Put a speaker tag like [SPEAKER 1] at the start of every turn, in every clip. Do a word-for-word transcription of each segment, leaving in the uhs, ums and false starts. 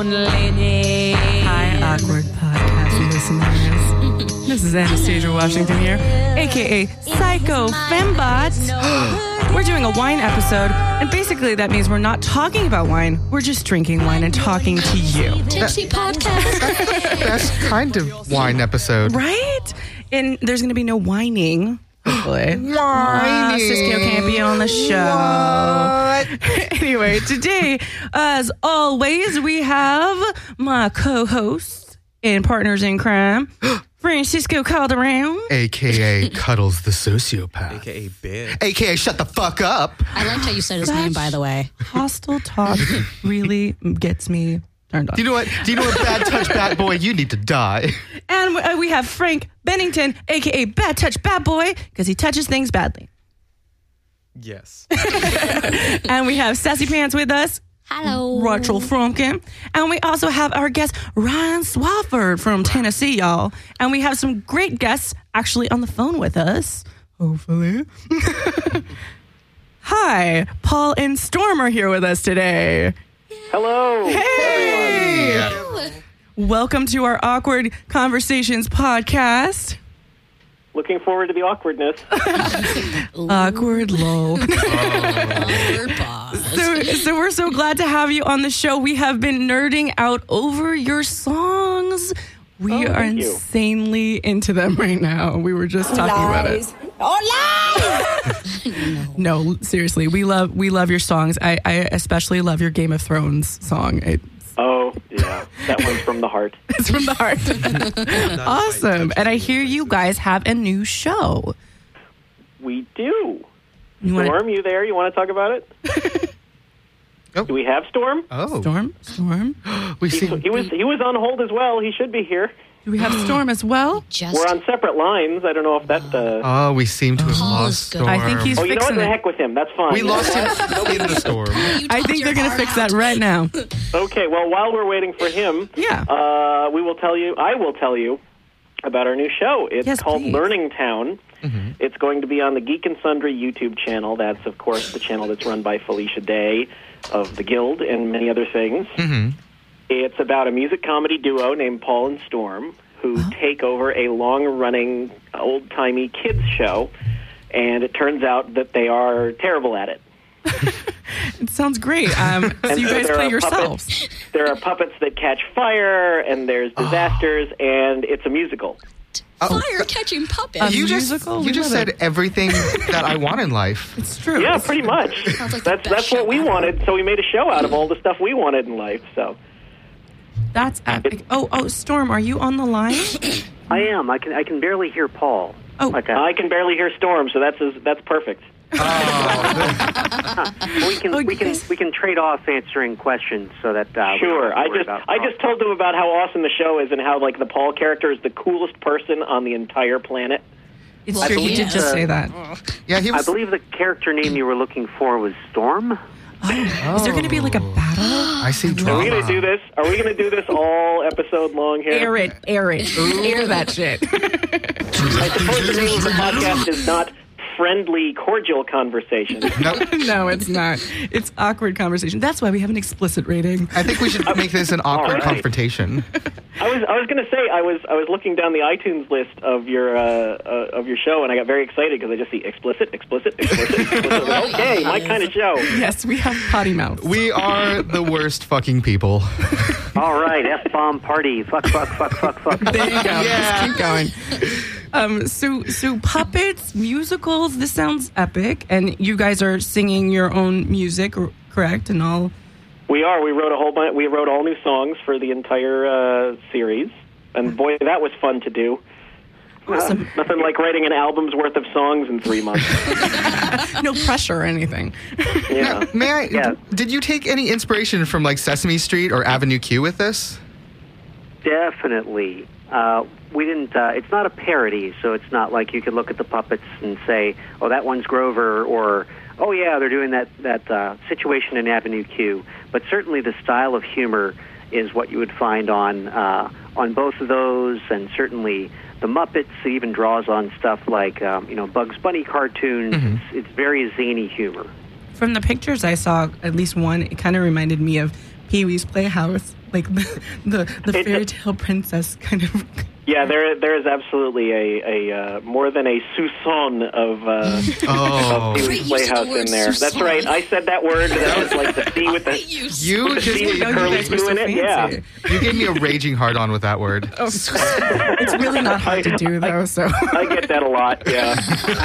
[SPEAKER 1] own lady.
[SPEAKER 2] Hi, awkward podcast listeners. This is Anastasia Washington here, a k a. Psycho Fembot. We're doing a wine episode, and basically that means we're not talking about wine. We're just drinking wine and talking to you.
[SPEAKER 3] Tipsy podcast.
[SPEAKER 4] Best kind of wine episode.
[SPEAKER 2] Right? And there's going to be no whining. Hopefully.
[SPEAKER 4] Whining.
[SPEAKER 2] Uh, Cisco can't be on the show.
[SPEAKER 4] What?
[SPEAKER 2] Anyway, today, as always, we have my co-host and partners in crime, Francisco Calderon.
[SPEAKER 4] A K A. Cuddles the Sociopath.
[SPEAKER 5] A K A. Ben.
[SPEAKER 4] A K A. Shut the fuck up.
[SPEAKER 3] I liked how you said his name, by the way.
[SPEAKER 2] Hostile talk really gets me turned on.
[SPEAKER 4] Do you know what? Do you know what? Bad touch, bad boy. You need to die.
[SPEAKER 2] And uh, we have Frank Bennington, a k a. Bad Touch Bad Boy, because he touches things badly.
[SPEAKER 5] Yes.
[SPEAKER 2] And we have Sassy Pants with us.
[SPEAKER 3] Hello.
[SPEAKER 2] Rachel Fromkin. And we also have our guest, Ryan Swafford from Tennessee, y'all. And we have some great guests actually on the phone with us. Hopefully. Hi, Paul and Storm are here with us today.
[SPEAKER 6] Hello.
[SPEAKER 2] Hey!
[SPEAKER 6] Everyone.
[SPEAKER 2] Welcome to our Awkward Conversations podcast.
[SPEAKER 6] Looking forward to the awkwardness.
[SPEAKER 2] Awkward lol.
[SPEAKER 3] Awkward pause.
[SPEAKER 2] So, so we're so glad to have you on the show. We have been nerding out over your songs. We
[SPEAKER 6] Oh,
[SPEAKER 2] are
[SPEAKER 6] thank you.
[SPEAKER 2] insanely into them right now. We were just talking about it.
[SPEAKER 1] Oh, lies!
[SPEAKER 2] No, seriously, we love we love your songs. I, I especially love your Game of Thrones song. It,
[SPEAKER 6] Oh, yeah. That one's from the heart.
[SPEAKER 2] it's from the heart. Awesome. And I hear you guys have a new show.
[SPEAKER 6] We do.
[SPEAKER 2] You want
[SPEAKER 6] Storm, you there? You want to talk about it?
[SPEAKER 4] Oh.
[SPEAKER 6] Do we have Storm?
[SPEAKER 4] Oh.
[SPEAKER 2] Storm? Storm?
[SPEAKER 4] We
[SPEAKER 6] He,
[SPEAKER 4] see.
[SPEAKER 6] he was he was on hold as well. He should be here.
[SPEAKER 2] Do we have Storm as well?
[SPEAKER 3] Just
[SPEAKER 6] We're on separate lines. I don't know if that... Uh...
[SPEAKER 4] Oh, we seem to have
[SPEAKER 3] Paul
[SPEAKER 4] lost
[SPEAKER 3] is good.
[SPEAKER 4] Storm.
[SPEAKER 2] I think he's
[SPEAKER 6] Oh, you know what?
[SPEAKER 2] fixing
[SPEAKER 6] The
[SPEAKER 2] it.
[SPEAKER 6] heck with him. That's fine.
[SPEAKER 4] We
[SPEAKER 6] You know
[SPEAKER 4] lost
[SPEAKER 6] what?
[SPEAKER 4] him in the storm.
[SPEAKER 3] You
[SPEAKER 2] I
[SPEAKER 3] talked
[SPEAKER 2] think
[SPEAKER 3] your
[SPEAKER 2] they're going to
[SPEAKER 3] heart
[SPEAKER 2] fix
[SPEAKER 3] out.
[SPEAKER 2] that right now.
[SPEAKER 6] Okay, well, while we're waiting for him,
[SPEAKER 2] Yeah.
[SPEAKER 6] uh, we will tell you, I will tell you about our new show. It's
[SPEAKER 2] Yes,
[SPEAKER 6] called
[SPEAKER 2] please.
[SPEAKER 6] Learning Town.
[SPEAKER 4] Mm-hmm.
[SPEAKER 6] It's going to be on the Geek and Sundry YouTube channel. That's, of course, the channel that's run by Felicia Day of The Guild and many other things.
[SPEAKER 4] Mm-hmm.
[SPEAKER 6] It's about a music comedy duo named Paul and Storm who take over a long-running, old-timey kids show, and it turns out that they are terrible at it.
[SPEAKER 2] It sounds great. Um, so
[SPEAKER 6] And
[SPEAKER 2] you
[SPEAKER 6] so
[SPEAKER 2] guys
[SPEAKER 6] there
[SPEAKER 2] play
[SPEAKER 6] are
[SPEAKER 2] yourselves.
[SPEAKER 6] Puppets, there are puppets that catch fire, and there's disasters, and it's a musical.
[SPEAKER 3] Fire catching puppets.
[SPEAKER 2] Um,
[SPEAKER 4] You just,
[SPEAKER 2] musical?
[SPEAKER 4] you
[SPEAKER 2] We
[SPEAKER 4] just
[SPEAKER 2] love
[SPEAKER 4] said
[SPEAKER 2] it.
[SPEAKER 4] everything that I want in life.
[SPEAKER 2] It's true.
[SPEAKER 6] Yeah,
[SPEAKER 2] It's
[SPEAKER 6] pretty
[SPEAKER 2] true.
[SPEAKER 6] much.
[SPEAKER 3] Sounds like the
[SPEAKER 6] that's
[SPEAKER 3] best
[SPEAKER 6] that's what
[SPEAKER 3] show
[SPEAKER 6] we
[SPEAKER 3] ever.
[SPEAKER 6] wanted, so we made a show out of all the stuff we wanted in life. So
[SPEAKER 2] That's epic. Oh, oh, Storm, are you on the line?
[SPEAKER 7] I am. I can. I can barely hear Paul.
[SPEAKER 2] Oh,
[SPEAKER 7] Like a,
[SPEAKER 6] I can barely hear Storm, so that's that's perfect.
[SPEAKER 7] we can.
[SPEAKER 2] Oh,
[SPEAKER 7] we
[SPEAKER 2] you
[SPEAKER 7] can.
[SPEAKER 2] guys-
[SPEAKER 7] We can trade off answering questions so that. Uh, we don't
[SPEAKER 6] Sure.
[SPEAKER 7] have to
[SPEAKER 6] I
[SPEAKER 7] worry
[SPEAKER 6] just
[SPEAKER 7] about
[SPEAKER 6] I
[SPEAKER 7] Paul.
[SPEAKER 6] just told them about how awesome the show is and how like the Paul character is the coolest person on the entire planet.
[SPEAKER 2] It's
[SPEAKER 3] Well,
[SPEAKER 2] true. He
[SPEAKER 3] he
[SPEAKER 2] did
[SPEAKER 3] is.
[SPEAKER 2] just say that.
[SPEAKER 4] Yeah, he
[SPEAKER 7] I
[SPEAKER 4] was.
[SPEAKER 7] believe the character name you were looking for was Storm.
[SPEAKER 2] Oh, is there going to be like a battle?
[SPEAKER 4] I see
[SPEAKER 6] Are
[SPEAKER 4] drama.
[SPEAKER 6] we going to do this? Are we going to do this all episode long here?
[SPEAKER 2] Air it, air it, air that shit.
[SPEAKER 6] I suppose the name of the podcast is not Friendly Cordial Conversation.
[SPEAKER 4] Nope.
[SPEAKER 2] No, it's not. It's awkward conversation. That's why we have an explicit rating.
[SPEAKER 4] I think we should make this an awkward
[SPEAKER 6] right.
[SPEAKER 4] confrontation.
[SPEAKER 6] I was I was going to say I was I was looking down the iTunes list of your uh, uh, of your show and I got very excited because I just see explicit, explicit, explicit. explicit. Okay, my kind of show.
[SPEAKER 2] Yes, we have potty mouths.
[SPEAKER 4] We are the worst fucking people.
[SPEAKER 7] All right, F bomb party. Fuck. Fuck. Fuck. Fuck. Fuck.
[SPEAKER 2] There you go.
[SPEAKER 4] Yeah.
[SPEAKER 2] Just keep going. Um, so, so puppets, musicals. This sounds epic, and you guys are singing your own music, r- correct? And all.
[SPEAKER 6] We are. We wrote a whole bunch. We wrote all new songs for the entire uh, series, and boy, that was fun to do.
[SPEAKER 2] Awesome.
[SPEAKER 6] Uh, nothing like writing an album's worth of songs in three months.
[SPEAKER 2] No pressure or anything.
[SPEAKER 6] Yeah.
[SPEAKER 4] May I?
[SPEAKER 7] Yeah.
[SPEAKER 4] Did you take any inspiration from like Sesame Street or Avenue Q with this?
[SPEAKER 7] Definitely. Uh, we didn't. Uh, it's not a parody, so it's not like you could look at the puppets and say, "Oh, that one's Grover," or "Oh, yeah, they're doing that that uh, situation in Avenue Q." But certainly, the style of humor is what you would find on uh, on both of those, and certainly the Muppets even draws on stuff like um, you know Bugs Bunny cartoons.
[SPEAKER 4] Mm-hmm.
[SPEAKER 7] It's, it's very zany humor.
[SPEAKER 2] From the pictures I saw, at least one, it kind of reminded me of Pee Wee's Playhouse, like the the, the
[SPEAKER 6] It-
[SPEAKER 2] fairy tale princess kind of.
[SPEAKER 6] Yeah, there there is absolutely a, a uh, more than a soupçon of, uh,
[SPEAKER 4] Oh.
[SPEAKER 6] of Pee
[SPEAKER 3] Great
[SPEAKER 6] Wee's
[SPEAKER 3] use of the
[SPEAKER 6] Playhouse
[SPEAKER 3] word
[SPEAKER 6] in there. That's
[SPEAKER 3] soupçon.
[SPEAKER 6] right. I said that word. That was like the C with the
[SPEAKER 3] You
[SPEAKER 4] You
[SPEAKER 6] the
[SPEAKER 4] just
[SPEAKER 6] C with the
[SPEAKER 2] Oh, you
[SPEAKER 6] curly
[SPEAKER 2] guys were so
[SPEAKER 6] Q in it. Yeah.
[SPEAKER 2] fancy.
[SPEAKER 4] you gave me a raging hard on with that word.
[SPEAKER 2] Oh, it's really not hard to do though. So
[SPEAKER 6] I get that a lot. Yeah.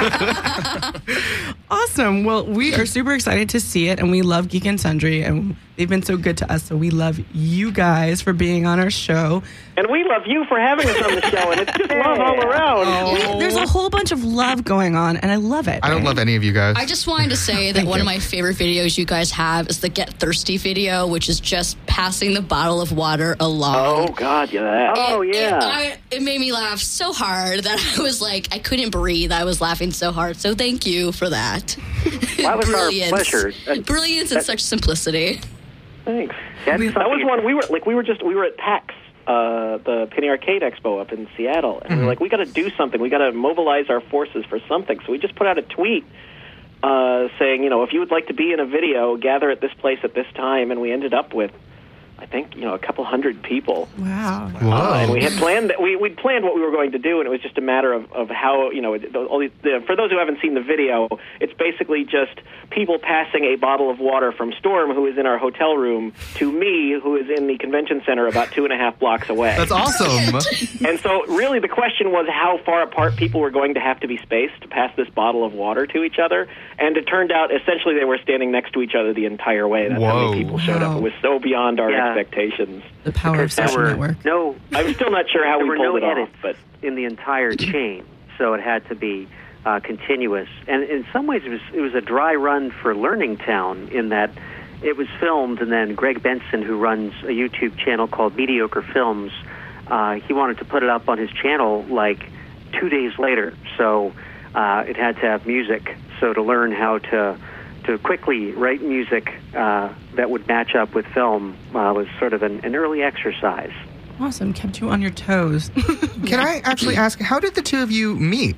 [SPEAKER 2] awesome. Well, we are super excited to see it, and we love Geek and Sundry, and they've been so good to us. So we love you guys for being on our show.
[SPEAKER 6] And we love you for having us on the show, and it's just love all around.
[SPEAKER 2] We- there's a whole bunch of love going on, and I love it.
[SPEAKER 4] I don't love any of you guys.
[SPEAKER 3] I just wanted to say that
[SPEAKER 2] Thank
[SPEAKER 3] one
[SPEAKER 2] you.
[SPEAKER 3] of my favorite videos you guys have is the Get Thirsty video, which is just passing the bottle of water along.
[SPEAKER 6] Oh God, yeah. That.
[SPEAKER 7] Oh,
[SPEAKER 3] It-
[SPEAKER 7] yeah.
[SPEAKER 3] It, I, it made me laugh so hard that I was like, I couldn't breathe. I was laughing so hard. So thank you for that.
[SPEAKER 7] That was our
[SPEAKER 3] Brilliance.
[SPEAKER 7] pleasure. That-
[SPEAKER 3] Brilliance and such simplicity.
[SPEAKER 6] Thanks.
[SPEAKER 7] That's
[SPEAKER 6] That was
[SPEAKER 7] something-
[SPEAKER 6] one we were like we were just we were at PAX, uh, the Penny Arcade Expo up in Seattle, and we were like, we got to do something. We got to mobilize our forces for something. So we just put out a tweet uh, saying, you know, if you would like to be in a video, gather at this place at this time, and we ended up with, I think, you know, a couple hundred people.
[SPEAKER 2] Wow.
[SPEAKER 4] Whoa.
[SPEAKER 6] Uh, and we had planned that we we planned what we were going to do, and it was just a matter of, of how you know. it- All these, the, for those who haven't seen the video, it's basically just people passing a bottle of water from Storm, who is in our hotel room, to me, who is in the convention center about two and a half blocks away.
[SPEAKER 4] That's awesome.
[SPEAKER 6] And so, really, the question was how far apart people were going to have to be spaced to pass this bottle of water to each other. And it turned out, essentially, they were standing next to each other the entire way. That's how
[SPEAKER 4] Whoa.
[SPEAKER 6] many people showed
[SPEAKER 2] Wow.
[SPEAKER 6] up. It was so beyond our
[SPEAKER 7] Yeah.
[SPEAKER 6] expectations.
[SPEAKER 2] The power of
[SPEAKER 7] Because there
[SPEAKER 2] social
[SPEAKER 7] were
[SPEAKER 2] network.
[SPEAKER 7] no
[SPEAKER 6] I'm still not sure how
[SPEAKER 7] there
[SPEAKER 6] we
[SPEAKER 7] were
[SPEAKER 6] pulled
[SPEAKER 7] no
[SPEAKER 6] it
[SPEAKER 7] edits
[SPEAKER 6] off, but
[SPEAKER 7] in the entire chain, so it had to be uh, continuous. And in some ways, it was it was a dry run for Learning Town in that it was filmed, and then Greg Benson, who runs a YouTube channel called Mediocre Films, uh, he wanted to put it up on his channel like two days later. So uh, it had to have music. So to learn how to to quickly write music uh, that would match up with film uh, was sort of an, an early exercise.
[SPEAKER 2] Awesome. Kept you on your toes.
[SPEAKER 4] Can I actually ask, how did the two of you meet?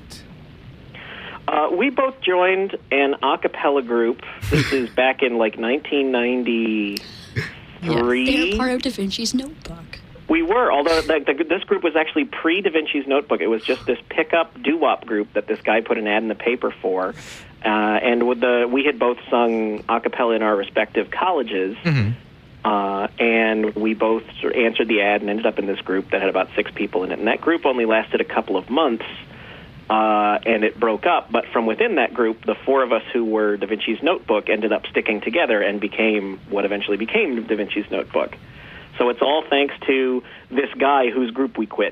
[SPEAKER 6] Uh, we both joined an a cappella group. This is back in like nineteen ninety-three.
[SPEAKER 3] They're part of Da Vinci's Notebook.
[SPEAKER 6] We were, although the, the, this group was actually pre-Da Vinci's Notebook. It was just this pickup doo-wop group that this guy put an ad in the paper for. Uh, and with the we had both sung a cappella in our respective colleges.
[SPEAKER 4] Mm-hmm.
[SPEAKER 6] Uh, and we both sort of answered the ad and ended up in this group that had about six people in it. And that group only lasted a couple of months. Uh, and it broke up, but from within that group, the four of us who were Da Vinci's Notebook ended up sticking together and became what eventually became Da Vinci's Notebook. So it's all thanks to this guy whose group we quit.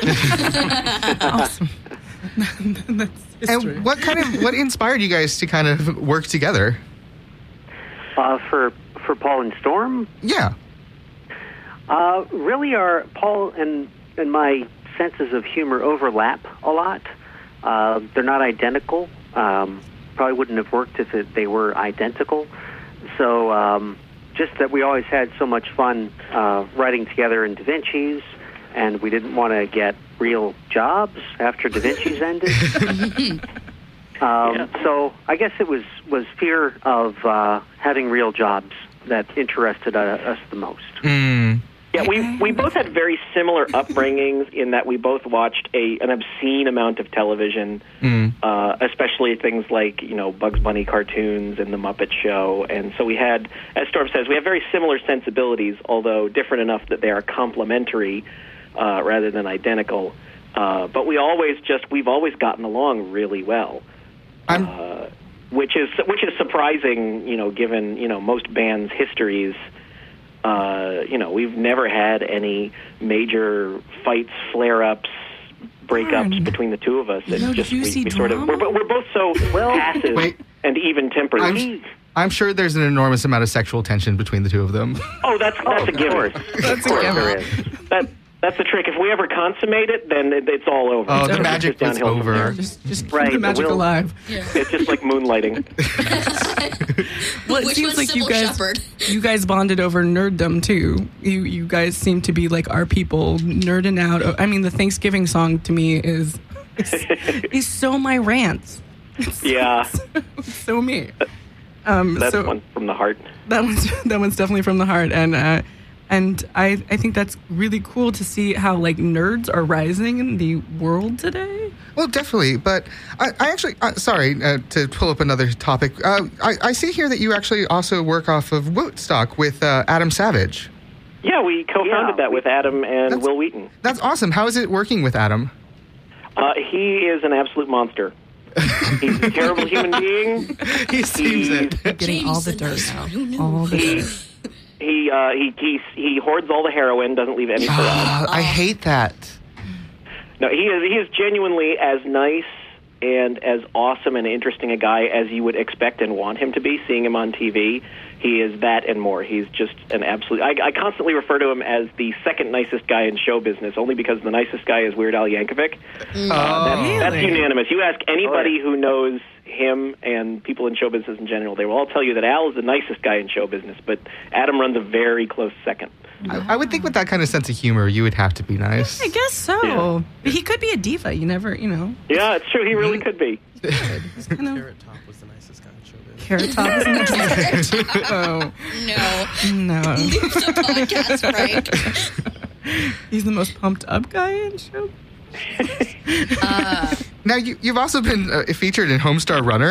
[SPEAKER 2] Awesome. That's history.
[SPEAKER 4] And what kind of what inspired you guys to kind of work together?
[SPEAKER 7] Uh, for for Paul and Storm,
[SPEAKER 4] Yeah.
[SPEAKER 7] uh, really, our Paul and and my senses of humor overlap a lot. Uh, they're not identical. Um, probably wouldn't have worked if it, they were identical. So um, just that we always had so much fun uh, writing together in Da Vinci's, and we didn't want to get real jobs after Da Vinci's ended. Um, So I guess it was, was fear of uh, having real jobs that interested uh, us the most.
[SPEAKER 4] Mm.
[SPEAKER 6] Yeah, we we both had very similar upbringings in that we both watched a an obscene amount of television,
[SPEAKER 4] Mm.
[SPEAKER 6] uh, especially things like you know Bugs Bunny cartoons and The Muppet Show, and so we had, as Storm says, we have very similar sensibilities, although different enough that they are complementary uh, rather than identical. Uh, but we always just we've always gotten along really well.
[SPEAKER 4] I'm
[SPEAKER 6] Uh, which is which is surprising, you know, given you know most bands' histories. Uh, you know, we've never had any major fights, flare-ups, breakups
[SPEAKER 2] Darn.
[SPEAKER 6] between the two of us. It's
[SPEAKER 2] No
[SPEAKER 6] just we,
[SPEAKER 2] juicy
[SPEAKER 6] we sort of
[SPEAKER 2] drama?
[SPEAKER 6] we're, bo- we're both so passive
[SPEAKER 4] Wait.
[SPEAKER 6] and even-tempered.
[SPEAKER 4] I'm, I'm sure there's an enormous amount of sexual tension between the two of them.
[SPEAKER 6] oh, that's that's
[SPEAKER 7] of
[SPEAKER 6] a given.
[SPEAKER 7] course.
[SPEAKER 2] That's a
[SPEAKER 6] Of course
[SPEAKER 2] given.
[SPEAKER 6] there is. That that's the trick. If we ever consummate it, then it, it's all over.
[SPEAKER 4] Oh,
[SPEAKER 6] It's
[SPEAKER 4] the
[SPEAKER 6] just
[SPEAKER 4] magic was
[SPEAKER 6] downhill from
[SPEAKER 4] over.
[SPEAKER 6] there.
[SPEAKER 2] Just, just keep
[SPEAKER 7] Right,
[SPEAKER 2] the
[SPEAKER 7] the
[SPEAKER 2] magic
[SPEAKER 7] will-
[SPEAKER 2] alive.
[SPEAKER 6] It's just like moonlighting.
[SPEAKER 2] Well, it
[SPEAKER 3] Which
[SPEAKER 2] seems
[SPEAKER 3] one's
[SPEAKER 2] like you
[SPEAKER 3] Sybil
[SPEAKER 2] guys,
[SPEAKER 3] Shepherd?
[SPEAKER 2] you guys bonded over nerddom too. You you guys seem to be like our people, nerding out. I mean, the Thanksgiving song to me is is, is so my rants.
[SPEAKER 6] Yeah.
[SPEAKER 2] It's so me. Um,
[SPEAKER 6] That's
[SPEAKER 2] so
[SPEAKER 6] one from the heart.
[SPEAKER 2] that one's that one's definitely from the heart, and uh, and I I think that's really cool to see how like nerds are rising in the world today.
[SPEAKER 4] Well, definitely. But I, I actually, uh, sorry uh, to pull up another topic. Uh, I, I see here that you actually also work off of Woodstock with uh, Adam Savage.
[SPEAKER 6] Yeah, we co-founded
[SPEAKER 7] Yeah,
[SPEAKER 6] that
[SPEAKER 7] we-
[SPEAKER 6] with Adam and
[SPEAKER 4] That's-
[SPEAKER 6] Will Wheaton.
[SPEAKER 4] That's awesome. How is it working with Adam?
[SPEAKER 6] Uh, he is an absolute monster. He's a terrible human being.
[SPEAKER 4] He seems it.
[SPEAKER 2] Getting
[SPEAKER 3] James
[SPEAKER 2] all the
[SPEAKER 3] the
[SPEAKER 2] dirt
[SPEAKER 3] nice
[SPEAKER 2] out.
[SPEAKER 3] one. Who knew?
[SPEAKER 2] All the
[SPEAKER 6] He
[SPEAKER 2] dirt.
[SPEAKER 6] he uh, he he he hoards all the heroin. Doesn't leave any for us.
[SPEAKER 4] Ah, I hate that.
[SPEAKER 6] No, he is he is genuinely as nice and as awesome and interesting a guy as you would expect and want him to be. Seeing him on T V, he is that and more. He's just an absolute. I, I constantly refer to him as the second nicest guy in show business, only because the nicest guy is Weird Al Yankovic.
[SPEAKER 2] Mm.
[SPEAKER 6] Uh, that's, that's
[SPEAKER 2] Really?
[SPEAKER 6] unanimous. You ask anybody who knows him and people in show business in general, they will all tell you that Al is the nicest guy in show business, but Adam runs a very close second.
[SPEAKER 4] I, I would think with that kind of sense of humor, you would have to be nice.
[SPEAKER 2] I guess so.
[SPEAKER 6] Yeah.
[SPEAKER 2] But he could be a diva. You never, you know.
[SPEAKER 6] Yeah, it's true. He really could be.
[SPEAKER 2] He's kind of
[SPEAKER 5] Carrot Top was the nicest guy in showbiz.
[SPEAKER 2] carrot top. Isn't it? Oh
[SPEAKER 3] No.
[SPEAKER 2] no,
[SPEAKER 3] Leave the podcast, Frank.
[SPEAKER 2] he's the most pumped up guy in show.
[SPEAKER 4] Now, you, you've also been uh, featured in Homestar Runner.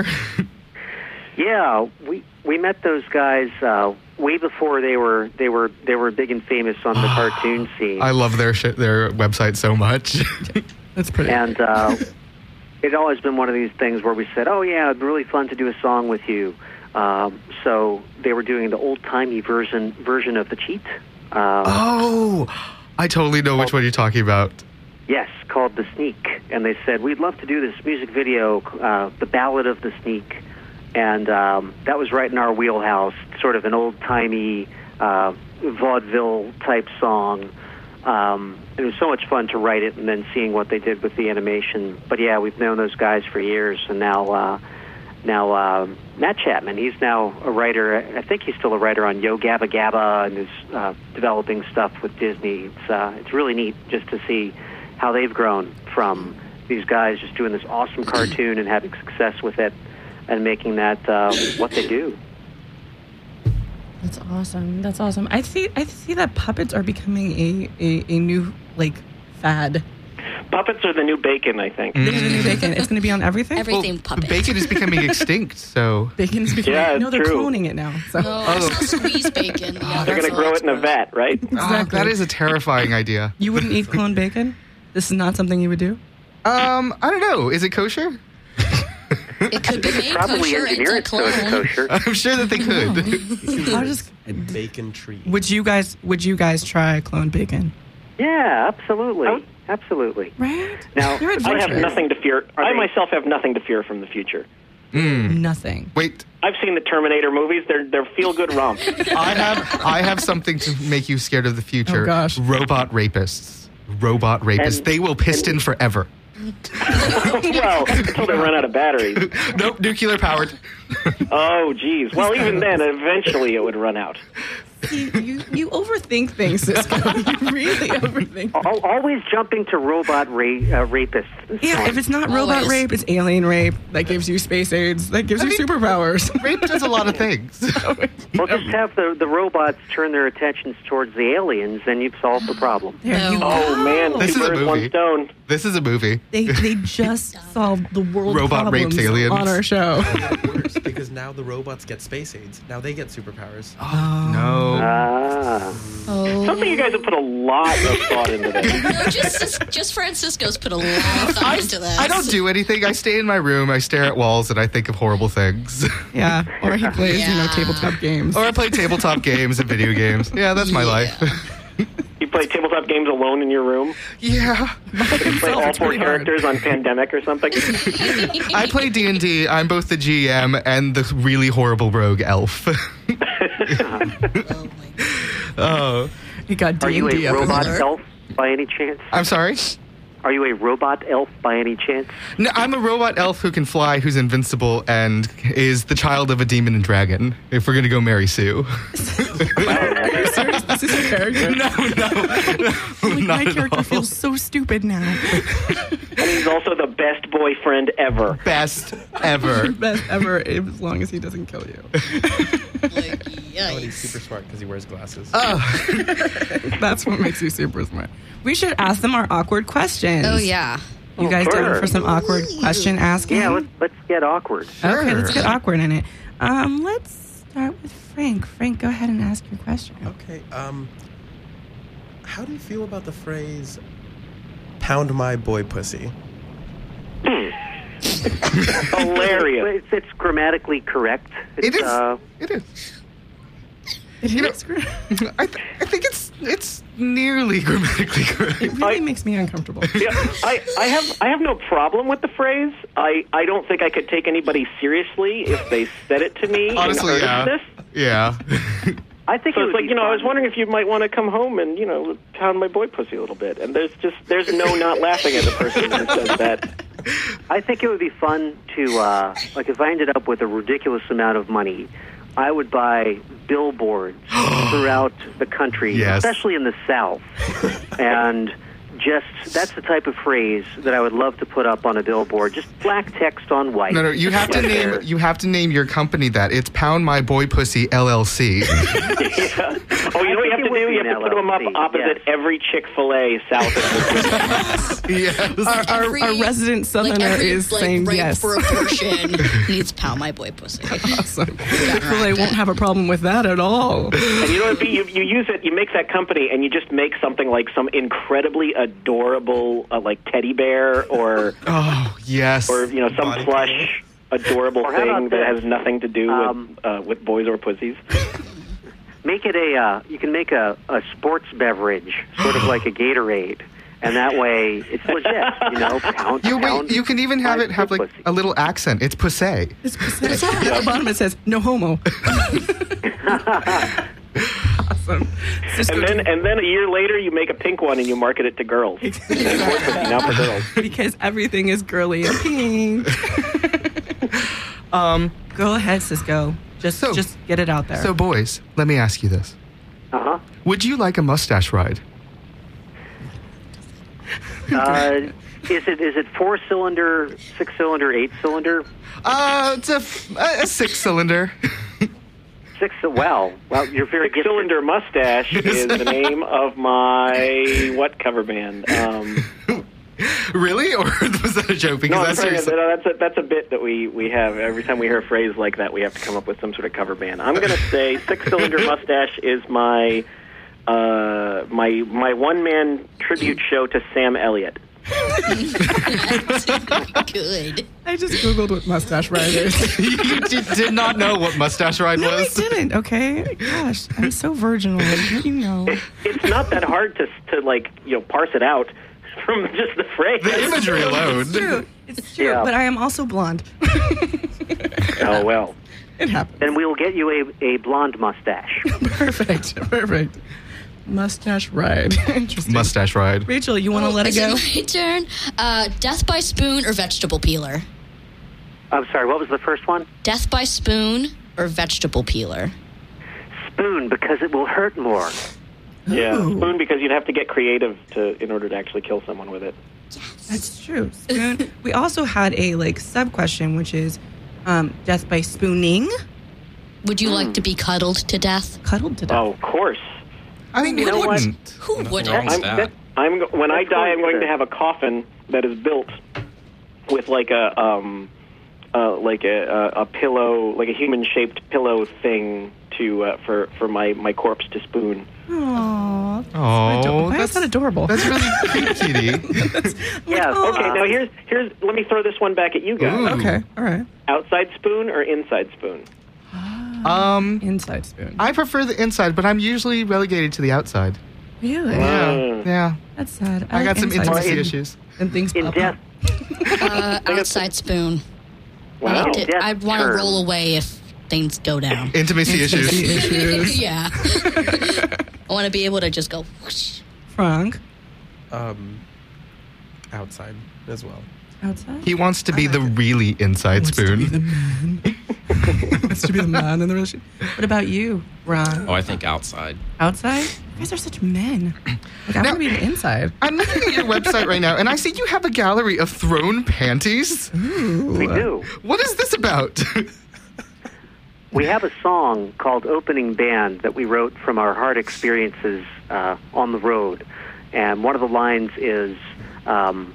[SPEAKER 7] Yeah, we we met those guys uh, way before they were they were they were big and famous on the cartoon scene.
[SPEAKER 4] I love their sh- their website so much.
[SPEAKER 2] That's pretty.
[SPEAKER 7] And uh, it always been one of these things where we said, "Oh yeah, it'd be really fun to do a song with you." Um, so they were doing the old timey version version of the Cheat. Um,
[SPEAKER 4] Oh, I totally know which one you're talking about.
[SPEAKER 7] Yes, called The Sneak. And they said, we'd love to do this music video, uh, The Ballad of the Sneak. And um, that was right in our wheelhouse, sort of an old-timey uh, vaudeville-type song. Um, it was so much fun to write it and then seeing what they did with the animation. But yeah, we've known those guys for years. And now uh, now uh, Matt Chapman, he's now a writer. I think he's still a writer on Yo Gabba Gabba and is uh, developing stuff with Disney. It's, uh, it's really neat just to see how they've grown from these guys just doing this awesome cartoon and having success with it and making that uh, what they do.
[SPEAKER 2] That's awesome. That's awesome. I see. I see that puppets are becoming a a, a new like fad.
[SPEAKER 6] Puppets are the new bacon, I think.
[SPEAKER 2] They're the new bacon. It's going to be on everything.
[SPEAKER 3] Everything puppet.
[SPEAKER 4] Bacon is becoming extinct, so
[SPEAKER 2] Bacon's becoming.
[SPEAKER 6] Yeah, it's
[SPEAKER 2] no, they're
[SPEAKER 6] true.
[SPEAKER 2] cloning it now. So
[SPEAKER 3] Oh, I saw squeeze bacon. Yeah,
[SPEAKER 6] They're going to grow it in a vat, right?
[SPEAKER 4] Ah,
[SPEAKER 2] exactly.
[SPEAKER 4] that is a terrifying idea.
[SPEAKER 2] You wouldn't eat clone bacon. This is not something you would do.
[SPEAKER 4] Um, I don't know. Is it kosher?
[SPEAKER 3] It could be made
[SPEAKER 7] Probably
[SPEAKER 3] kosher
[SPEAKER 7] engineer
[SPEAKER 3] into
[SPEAKER 7] it so it's
[SPEAKER 3] clone.
[SPEAKER 7] kosher.
[SPEAKER 4] I'm sure that they could.
[SPEAKER 2] I'll just.
[SPEAKER 5] Bacon tree.
[SPEAKER 2] Would you guys? Would you guys try clone bacon?
[SPEAKER 7] Yeah, absolutely.
[SPEAKER 6] Oh.
[SPEAKER 7] Absolutely.
[SPEAKER 2] Right.
[SPEAKER 7] Now,
[SPEAKER 2] You're
[SPEAKER 6] I have
[SPEAKER 2] adventurous.
[SPEAKER 6] nothing to fear. I
[SPEAKER 7] they-
[SPEAKER 6] myself have nothing to fear from the future.
[SPEAKER 2] Nothing.
[SPEAKER 4] Wait,
[SPEAKER 6] I've seen the Terminator movies. They're they're feel good romps.
[SPEAKER 4] I have I have something to make you scared of the future.
[SPEAKER 2] Oh, gosh.
[SPEAKER 4] Robot rapists. Robot rapists.
[SPEAKER 7] And-
[SPEAKER 4] they will piston forever.
[SPEAKER 6] Well, until they run out of batteries.
[SPEAKER 4] Nope, nuclear powered.
[SPEAKER 6] Oh, geez. Well, even then, eventually it would run out.
[SPEAKER 2] You, you you overthink things, Cisco. You really overthink.
[SPEAKER 7] al- always jumping to robot ra- uh, rapists.
[SPEAKER 2] Yeah, if it's not robot
[SPEAKER 3] Always.
[SPEAKER 2] rape, it's alien rape. That gives you space aids. That gives
[SPEAKER 4] I
[SPEAKER 2] you
[SPEAKER 4] mean-
[SPEAKER 2] superpowers.
[SPEAKER 4] Rape does a lot of things.
[SPEAKER 7] Well, just have the, the robots turn their attentions towards the aliens, then you've solved the problem.
[SPEAKER 2] There you
[SPEAKER 3] No.
[SPEAKER 6] Oh,
[SPEAKER 2] go.
[SPEAKER 6] man.
[SPEAKER 4] This
[SPEAKER 6] Two
[SPEAKER 4] is a
[SPEAKER 6] birds, one
[SPEAKER 4] movie.
[SPEAKER 6] stone.
[SPEAKER 4] This is a movie.
[SPEAKER 2] They they just solved the world
[SPEAKER 4] Robot rapes
[SPEAKER 2] problems
[SPEAKER 4] aliens.
[SPEAKER 2] on our show.
[SPEAKER 5] Worse, because now the robots get space aids. Now they get superpowers.
[SPEAKER 4] No.
[SPEAKER 7] Ah.
[SPEAKER 3] Oh.
[SPEAKER 6] Something you guys have put a lot of thought into this.
[SPEAKER 3] No, just, just Francisco's put a lot of thought into this.
[SPEAKER 4] I don't do anything. I stay in my room, I stare at walls, and I think of horrible things.
[SPEAKER 2] Yeah, or he plays you know
[SPEAKER 3] Yeah.
[SPEAKER 2] tabletop games.
[SPEAKER 4] Or I play tabletop games and video games. Yeah, that's my
[SPEAKER 3] Yeah.
[SPEAKER 4] life.
[SPEAKER 6] You play tabletop games alone in your room?
[SPEAKER 4] Yeah.
[SPEAKER 6] You play all
[SPEAKER 2] it's
[SPEAKER 6] four
[SPEAKER 2] pretty hard.
[SPEAKER 6] characters on Pandemic or something?
[SPEAKER 4] I play D and D. I'm both the G M and the really horrible rogue elf.
[SPEAKER 3] Oh, my God.
[SPEAKER 4] Oh.
[SPEAKER 2] He got
[SPEAKER 7] Are
[SPEAKER 2] D
[SPEAKER 7] you
[SPEAKER 2] and D
[SPEAKER 7] a
[SPEAKER 2] up in
[SPEAKER 7] robot
[SPEAKER 2] there.
[SPEAKER 7] elf by any chance?
[SPEAKER 4] I'm sorry?
[SPEAKER 7] Are you a robot elf by any chance?
[SPEAKER 4] No, I'm a robot elf who can fly, who's invincible, and is the child of a demon and dragon. If we're gonna go Mary Sue.
[SPEAKER 2] This is your character?
[SPEAKER 4] no, no, no,
[SPEAKER 2] Like,
[SPEAKER 4] not
[SPEAKER 2] my
[SPEAKER 4] at
[SPEAKER 2] character
[SPEAKER 4] all.
[SPEAKER 2] feels so stupid now.
[SPEAKER 6] And he's also the best boyfriend ever.
[SPEAKER 4] Best ever.
[SPEAKER 2] Best ever, as long as he doesn't kill you.
[SPEAKER 3] Like,
[SPEAKER 5] Oh, and he's
[SPEAKER 3] yikes.
[SPEAKER 5] super smart because he wears glasses.
[SPEAKER 2] That's what makes you super smart. We should ask them our awkward questions.
[SPEAKER 3] Oh, yeah.
[SPEAKER 2] You guys
[SPEAKER 7] sure.
[SPEAKER 2] down for some awkward question asking?
[SPEAKER 7] Yeah, let's, let's get awkward.
[SPEAKER 2] Okay, let's
[SPEAKER 4] Sure.
[SPEAKER 2] get awkward in it. Um, let's start with Frank. Frank, go ahead and ask your question.
[SPEAKER 5] Okay, um, how do you feel about the phrase, pound my boy pussy?
[SPEAKER 6] Hilarious.
[SPEAKER 7] It's, it's grammatically correct. It's,
[SPEAKER 4] It is.
[SPEAKER 7] Uh,
[SPEAKER 4] It is.
[SPEAKER 2] It
[SPEAKER 4] You know-
[SPEAKER 2] is great.
[SPEAKER 4] I, th- I think it's it's nearly grammatically correct.
[SPEAKER 2] It really
[SPEAKER 6] I-
[SPEAKER 2] makes me uncomfortable.
[SPEAKER 6] Yeah, I, I have I have no problem with the phrase. I, I don't think I could take anybody seriously if they said it to me.
[SPEAKER 4] Honestly,
[SPEAKER 6] in
[SPEAKER 4] yeah.
[SPEAKER 6] earnestness.
[SPEAKER 4] Yeah.
[SPEAKER 7] I think
[SPEAKER 6] So
[SPEAKER 7] it
[SPEAKER 6] it's
[SPEAKER 7] would
[SPEAKER 6] like,
[SPEAKER 7] be
[SPEAKER 6] you know, I was
[SPEAKER 7] fun.
[SPEAKER 6] wondering if you might want to come home and, you know, pound my boy pussy a little bit. And there's just, there's no not laughing at the person who says that.
[SPEAKER 7] I think it would be fun to, uh, like, if I ended up with a ridiculous amount of money, I would buy billboards throughout the country,
[SPEAKER 4] Yes.
[SPEAKER 7] especially in the South. And just, that's the type of phrase that I would love to put up on a billboard. Just black text on white.
[SPEAKER 4] No, no, you have to
[SPEAKER 7] Right
[SPEAKER 4] name
[SPEAKER 7] there.
[SPEAKER 4] you have to name your company that. It's Pound My Boy Pussy L L C.
[SPEAKER 6] Yeah. Oh, you know what you
[SPEAKER 7] I
[SPEAKER 6] have to
[SPEAKER 7] think it would
[SPEAKER 6] do?
[SPEAKER 7] be
[SPEAKER 6] You have
[SPEAKER 7] an
[SPEAKER 6] to put them up
[SPEAKER 7] L L C,
[SPEAKER 6] opposite
[SPEAKER 7] yes.
[SPEAKER 6] every Chick-fil-A south of the
[SPEAKER 4] yes.
[SPEAKER 2] Our, our,
[SPEAKER 3] Every-
[SPEAKER 2] our resident southerner
[SPEAKER 3] like every,
[SPEAKER 2] is
[SPEAKER 3] like,
[SPEAKER 2] saying
[SPEAKER 3] right
[SPEAKER 2] yes.
[SPEAKER 3] for abortion needs pound my boy pussy.
[SPEAKER 2] Awesome. Well, they won't have a problem with that at all.
[SPEAKER 6] And you know what? You, you use it. You make that company, and you just make something like some incredibly adorable, uh, like teddy bear, or
[SPEAKER 4] Oh yes.
[SPEAKER 6] or you know some
[SPEAKER 5] Body
[SPEAKER 6] plush, adorable
[SPEAKER 7] Or how
[SPEAKER 6] thing
[SPEAKER 7] about
[SPEAKER 6] that
[SPEAKER 7] this?
[SPEAKER 6] has nothing to do
[SPEAKER 7] Um,
[SPEAKER 6] with uh, with boys or pussies.
[SPEAKER 7] Make it a, uh, you can make a, a sports beverage, sort of like a Gatorade. And that way, it's legit, you know, pound,
[SPEAKER 4] You
[SPEAKER 7] pound
[SPEAKER 4] wait, you can even have
[SPEAKER 7] my
[SPEAKER 4] it have like
[SPEAKER 7] pussy.
[SPEAKER 4] a little accent. It's pussy.
[SPEAKER 2] It's pathetic. At the bottom it says, no homo. Awesome. Cisco,
[SPEAKER 6] And then and then a year later, you make a pink one and you market it to girls. Now for girls.
[SPEAKER 2] because everything is girly and pink. um, go ahead, Cisco. Just,
[SPEAKER 4] So-
[SPEAKER 2] just get it out there.
[SPEAKER 4] So boys, let me ask you this.
[SPEAKER 7] Uh-huh.
[SPEAKER 4] Would you like a mustache ride?
[SPEAKER 7] Uh, is it is it four cylinder, six cylinder, eight cylinder?
[SPEAKER 4] Uh, it's a, f- a six cylinder.
[SPEAKER 7] Six. Well, well, you're very
[SPEAKER 6] Six Cylinder Mustache is the name of my what cover band? Um,
[SPEAKER 4] Really? Or was that a joke? Because
[SPEAKER 6] no, I'm
[SPEAKER 4] that's
[SPEAKER 6] sorry,
[SPEAKER 4] seriously-
[SPEAKER 6] no, that's a that's a bit that we, we have every time we hear a phrase like that. We have to come up with some sort of cover band. I'm going to say Six Cylinder Mustache is my uh, my my one man tribute show to Sam Elliott.
[SPEAKER 3] Good.
[SPEAKER 2] I just Googled what mustache ride is.
[SPEAKER 4] you did, did not know what mustache ride
[SPEAKER 2] No, I
[SPEAKER 4] was.
[SPEAKER 2] didn't, okay? Gosh, I'm so virginal. What do you know?
[SPEAKER 6] It's not that hard to to like you know parse it out from just the phrase.
[SPEAKER 4] The imagery alone.
[SPEAKER 2] It's true. It's true.
[SPEAKER 7] Yeah.
[SPEAKER 2] But I am also blonde.
[SPEAKER 6] Oh well.
[SPEAKER 2] It happens.
[SPEAKER 7] Then we will get you a, a blonde mustache.
[SPEAKER 2] Perfect. Perfect. Mustache ride. Interesting.
[SPEAKER 4] Mustache ride.
[SPEAKER 2] Rachel, you want to let it
[SPEAKER 3] Is
[SPEAKER 2] go?
[SPEAKER 3] my turn? Uh, death by spoon or vegetable peeler?
[SPEAKER 7] I'm sorry, what was the first one?
[SPEAKER 3] Death by spoon or vegetable peeler?
[SPEAKER 7] Spoon, because it will hurt more.
[SPEAKER 6] Yeah,
[SPEAKER 2] Ooh.
[SPEAKER 6] spoon because you'd have to get creative to in order to actually kill someone with it.
[SPEAKER 2] That's true. Spoon. We also had a like sub question, which is um, death by spooning,
[SPEAKER 3] Would you like to be cuddled to death?
[SPEAKER 2] cuddled to death.
[SPEAKER 6] Oh, of course.
[SPEAKER 4] I mean,
[SPEAKER 7] You
[SPEAKER 4] who
[SPEAKER 7] know what?
[SPEAKER 4] wouldn't?
[SPEAKER 3] Who would?
[SPEAKER 5] wrong with
[SPEAKER 6] I'm,
[SPEAKER 5] that.
[SPEAKER 6] that- I'm go- when I
[SPEAKER 7] That's
[SPEAKER 6] die, I'm
[SPEAKER 7] going
[SPEAKER 6] going
[SPEAKER 7] to-
[SPEAKER 6] to have a coffin that is built with like a um, uh, like a, a a pillow, like a human shaped pillow thing to uh, for for my, my corpse to spoon.
[SPEAKER 2] Aww.
[SPEAKER 4] Oh,
[SPEAKER 2] Why is that adorable?
[SPEAKER 4] That's really cute, kitty.
[SPEAKER 7] Yes.
[SPEAKER 2] Oh.
[SPEAKER 6] Okay, now here's here's let me throw this one back at you guys.
[SPEAKER 4] Ooh.
[SPEAKER 2] Okay. All right.
[SPEAKER 6] Outside spoon or inside spoon?
[SPEAKER 4] Um,
[SPEAKER 2] Inside spoon.
[SPEAKER 4] I prefer the inside, but I'm usually relegated to the outside.
[SPEAKER 2] Really?
[SPEAKER 4] Yeah,
[SPEAKER 6] Mm.
[SPEAKER 4] yeah.
[SPEAKER 2] That's sad.
[SPEAKER 4] I
[SPEAKER 2] like
[SPEAKER 4] got some
[SPEAKER 2] inside
[SPEAKER 4] intimacy
[SPEAKER 2] spoon.
[SPEAKER 4] issues.
[SPEAKER 2] And things
[SPEAKER 7] In
[SPEAKER 2] pop
[SPEAKER 7] death,
[SPEAKER 2] up.
[SPEAKER 3] Uh, outside spoon.
[SPEAKER 6] Wow.
[SPEAKER 3] I'd,
[SPEAKER 7] Death
[SPEAKER 3] I'd want to
[SPEAKER 7] term.
[SPEAKER 3] roll away if things go down.
[SPEAKER 4] Intimacy issues.
[SPEAKER 2] issues.
[SPEAKER 3] Yeah. I want to be able to just go whoosh.
[SPEAKER 2] Frank.
[SPEAKER 5] Um, Outside as well.
[SPEAKER 2] Outside?
[SPEAKER 4] He wants to be the really inside
[SPEAKER 2] Wants to be
[SPEAKER 4] spoon.
[SPEAKER 2] the man. Wants to be the man in the relationship. What about you, Ron?
[SPEAKER 8] Oh, I think outside.
[SPEAKER 2] Outside? You guys are such men. Like, I
[SPEAKER 4] Now-
[SPEAKER 2] want to be the inside.
[SPEAKER 4] I'm looking at your website right now, and I see you have a gallery of thrown panties.
[SPEAKER 7] We do.
[SPEAKER 4] What is this about?
[SPEAKER 7] We have a song called Opening Band that we wrote from our hard experiences uh, on the road. And one of the lines is, um,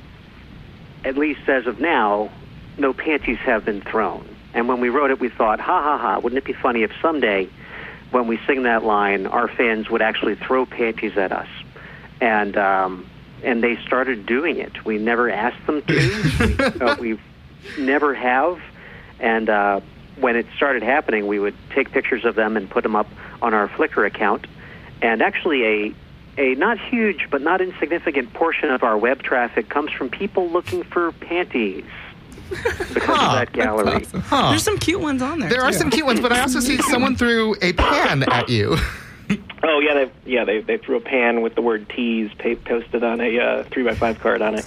[SPEAKER 7] at least as of now, no panties have been thrown. And when we wrote it, we thought, ha ha ha, wouldn't it be funny if someday, when we sing that line, our fans would actually throw panties at us. And um, and they started doing it. We never asked them to. we, uh, we never have. And uh, when it started happening, we would take pictures of them and put them up on our Flickr account. And actually, a a not huge but not insignificant portion of our web traffic comes from people looking for panties because
[SPEAKER 4] Huh,
[SPEAKER 7] of that gallery.
[SPEAKER 4] Huh.
[SPEAKER 2] There's some cute ones on there.
[SPEAKER 4] There are
[SPEAKER 2] too.
[SPEAKER 4] some cute ones, but I also see someone threw a pan at you.
[SPEAKER 6] Oh yeah, they yeah they they threw a pan with the word tease pa- posted on a uh, three by five card on it.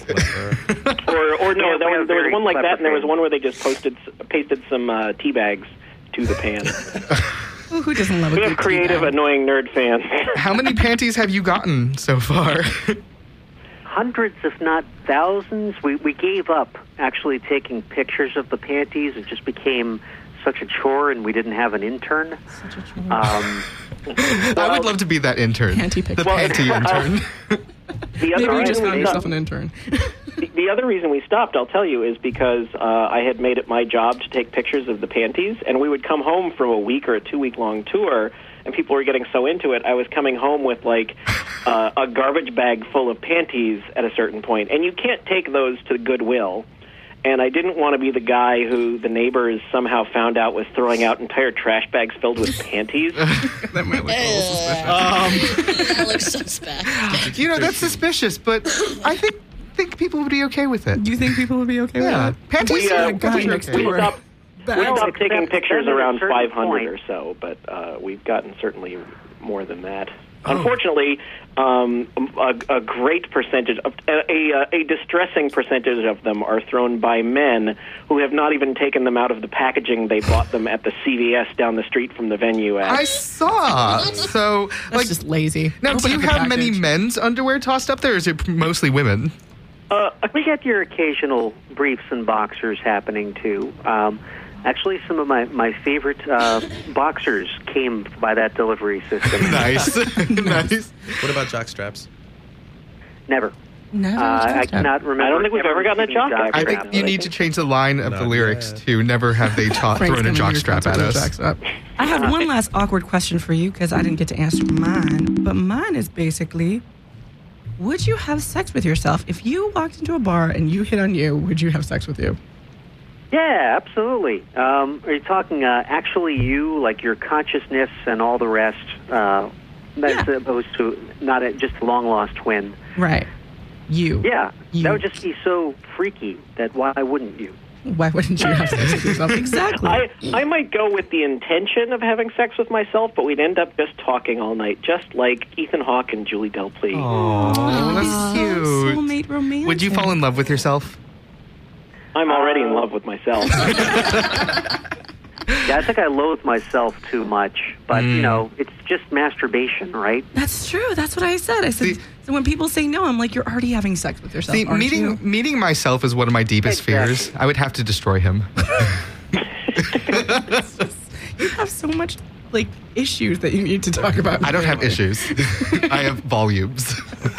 [SPEAKER 6] or or no,
[SPEAKER 7] Yeah,
[SPEAKER 6] there
[SPEAKER 7] we
[SPEAKER 6] was,
[SPEAKER 7] have
[SPEAKER 6] there was
[SPEAKER 7] very
[SPEAKER 6] one like
[SPEAKER 7] clever
[SPEAKER 6] that, and there was
[SPEAKER 7] fans.
[SPEAKER 6] one where they just posted pasted some uh, tea bags to the pan.
[SPEAKER 2] Ooh, who doesn't love a
[SPEAKER 6] We
[SPEAKER 2] good
[SPEAKER 6] have creative,
[SPEAKER 2] tea bag?
[SPEAKER 6] annoying nerd fans.
[SPEAKER 4] How many panties have you gotten so far?
[SPEAKER 7] Hundreds, if not thousands. We we gave up actually taking pictures of the panties. It just became such a chore, and we didn't have an intern.
[SPEAKER 2] Such a chore.
[SPEAKER 7] Um,
[SPEAKER 4] I would love to be that intern.
[SPEAKER 2] Panty
[SPEAKER 4] the
[SPEAKER 2] picture.
[SPEAKER 6] Well,
[SPEAKER 4] panty intern.
[SPEAKER 6] The other
[SPEAKER 2] Maybe you
[SPEAKER 6] reason
[SPEAKER 2] just
[SPEAKER 6] we
[SPEAKER 2] found yourself
[SPEAKER 6] stopped-
[SPEAKER 2] an intern.
[SPEAKER 6] The- The other reason we stopped, I'll tell you, is because uh, I had made it my job to take pictures of the panties, and we would come home from a week or a two-week-long tour, and people were getting so into it, I was coming home with, like, uh, a garbage bag full of panties at a certain point, and you can't take those to Goodwill. And I didn't want to be the guy who the neighbors somehow found out was throwing out entire trash bags filled with panties.
[SPEAKER 2] That might look a little suspicious.
[SPEAKER 3] That looks suspect.
[SPEAKER 4] You know, that's suspicious, but I think think people would be okay with it.
[SPEAKER 2] Do you think people would be okay
[SPEAKER 4] Yeah.
[SPEAKER 2] with that?
[SPEAKER 4] Panties
[SPEAKER 6] We, uh,
[SPEAKER 4] are
[SPEAKER 2] guy
[SPEAKER 4] panties are
[SPEAKER 2] next
[SPEAKER 4] okay.
[SPEAKER 6] We
[SPEAKER 2] door.
[SPEAKER 6] stopped, we
[SPEAKER 2] Bags.
[SPEAKER 6] stopped taking
[SPEAKER 7] except
[SPEAKER 6] pictures
[SPEAKER 7] then at a
[SPEAKER 6] around
[SPEAKER 7] certain
[SPEAKER 6] five hundred
[SPEAKER 7] point-
[SPEAKER 6] or so, but uh, we've gotten certainly more than that. Unfortunately, um, a, a great percentage, of, a, a, a distressing percentage of them are thrown by men who have not even taken them out of the packaging they bought them at the C V S down the street from the venue at.
[SPEAKER 4] I saw. So,
[SPEAKER 2] That's
[SPEAKER 4] like,
[SPEAKER 2] just lazy.
[SPEAKER 4] now,
[SPEAKER 2] Open
[SPEAKER 4] do you
[SPEAKER 2] up the
[SPEAKER 4] have many
[SPEAKER 2] package.
[SPEAKER 4] men's underwear tossed up there, or is it mostly women?
[SPEAKER 7] Uh, we get your occasional briefs and boxers happening too. Um, actually, some of my my favorite uh, boxers came by that delivery system.
[SPEAKER 4] Nice. Nice.
[SPEAKER 5] What about jock straps?
[SPEAKER 7] Never.
[SPEAKER 2] Never.
[SPEAKER 7] Uh, I
[SPEAKER 2] touched that.
[SPEAKER 7] cannot remember.
[SPEAKER 6] I don't think we've ever gotten a
[SPEAKER 7] receiving
[SPEAKER 6] jock
[SPEAKER 4] I
[SPEAKER 6] strap.
[SPEAKER 4] think you need to change the line of the
[SPEAKER 5] Not
[SPEAKER 4] lyrics
[SPEAKER 5] yet.
[SPEAKER 4] to never have they ta-
[SPEAKER 2] Frank's
[SPEAKER 4] thrown a
[SPEAKER 2] gonna
[SPEAKER 4] jock
[SPEAKER 2] be
[SPEAKER 4] strap at
[SPEAKER 2] responsible
[SPEAKER 4] us.
[SPEAKER 2] for jock strap. I have one last awkward question for you because I didn't get to answer mine. But mine is basically, would you have sex with yourself? If you walked into a bar and you hit on you, would you have sex with you?
[SPEAKER 7] Yeah, absolutely. Um, are you talking uh, actually you, like your consciousness and all the rest, uh, as
[SPEAKER 2] Yeah.
[SPEAKER 7] opposed to not a, just a long-lost twin?
[SPEAKER 2] Right. You.
[SPEAKER 7] Yeah,
[SPEAKER 2] You.
[SPEAKER 7] that would just be so freaky that why wouldn't you?
[SPEAKER 2] Why wouldn't you have sex with yourself? Exactly.
[SPEAKER 6] I, I might go with the intention of having sex with myself, but we'd end up just talking all night, just like Ethan Hawke and Julie Delpy.
[SPEAKER 4] Oh, that's cute.
[SPEAKER 2] Soulmate romantic.
[SPEAKER 4] Would you fall in love with yourself?
[SPEAKER 6] I'm already in love with myself.
[SPEAKER 7] Yeah, I think I loathe myself too much, but
[SPEAKER 4] Mm.
[SPEAKER 7] you know, it's just masturbation, right?
[SPEAKER 2] That's true. That's what I said. I said,
[SPEAKER 4] See-
[SPEAKER 2] so when people say no, I'm like, you're already having sex with yourself.
[SPEAKER 4] See,
[SPEAKER 2] aren't
[SPEAKER 4] meeting
[SPEAKER 2] you?
[SPEAKER 4] meeting myself is one of my deepest
[SPEAKER 7] Exactly.
[SPEAKER 4] fears. I would have to destroy him.
[SPEAKER 2] You have so much like issues that you need to talk about.
[SPEAKER 4] I don't have issues. I have volumes.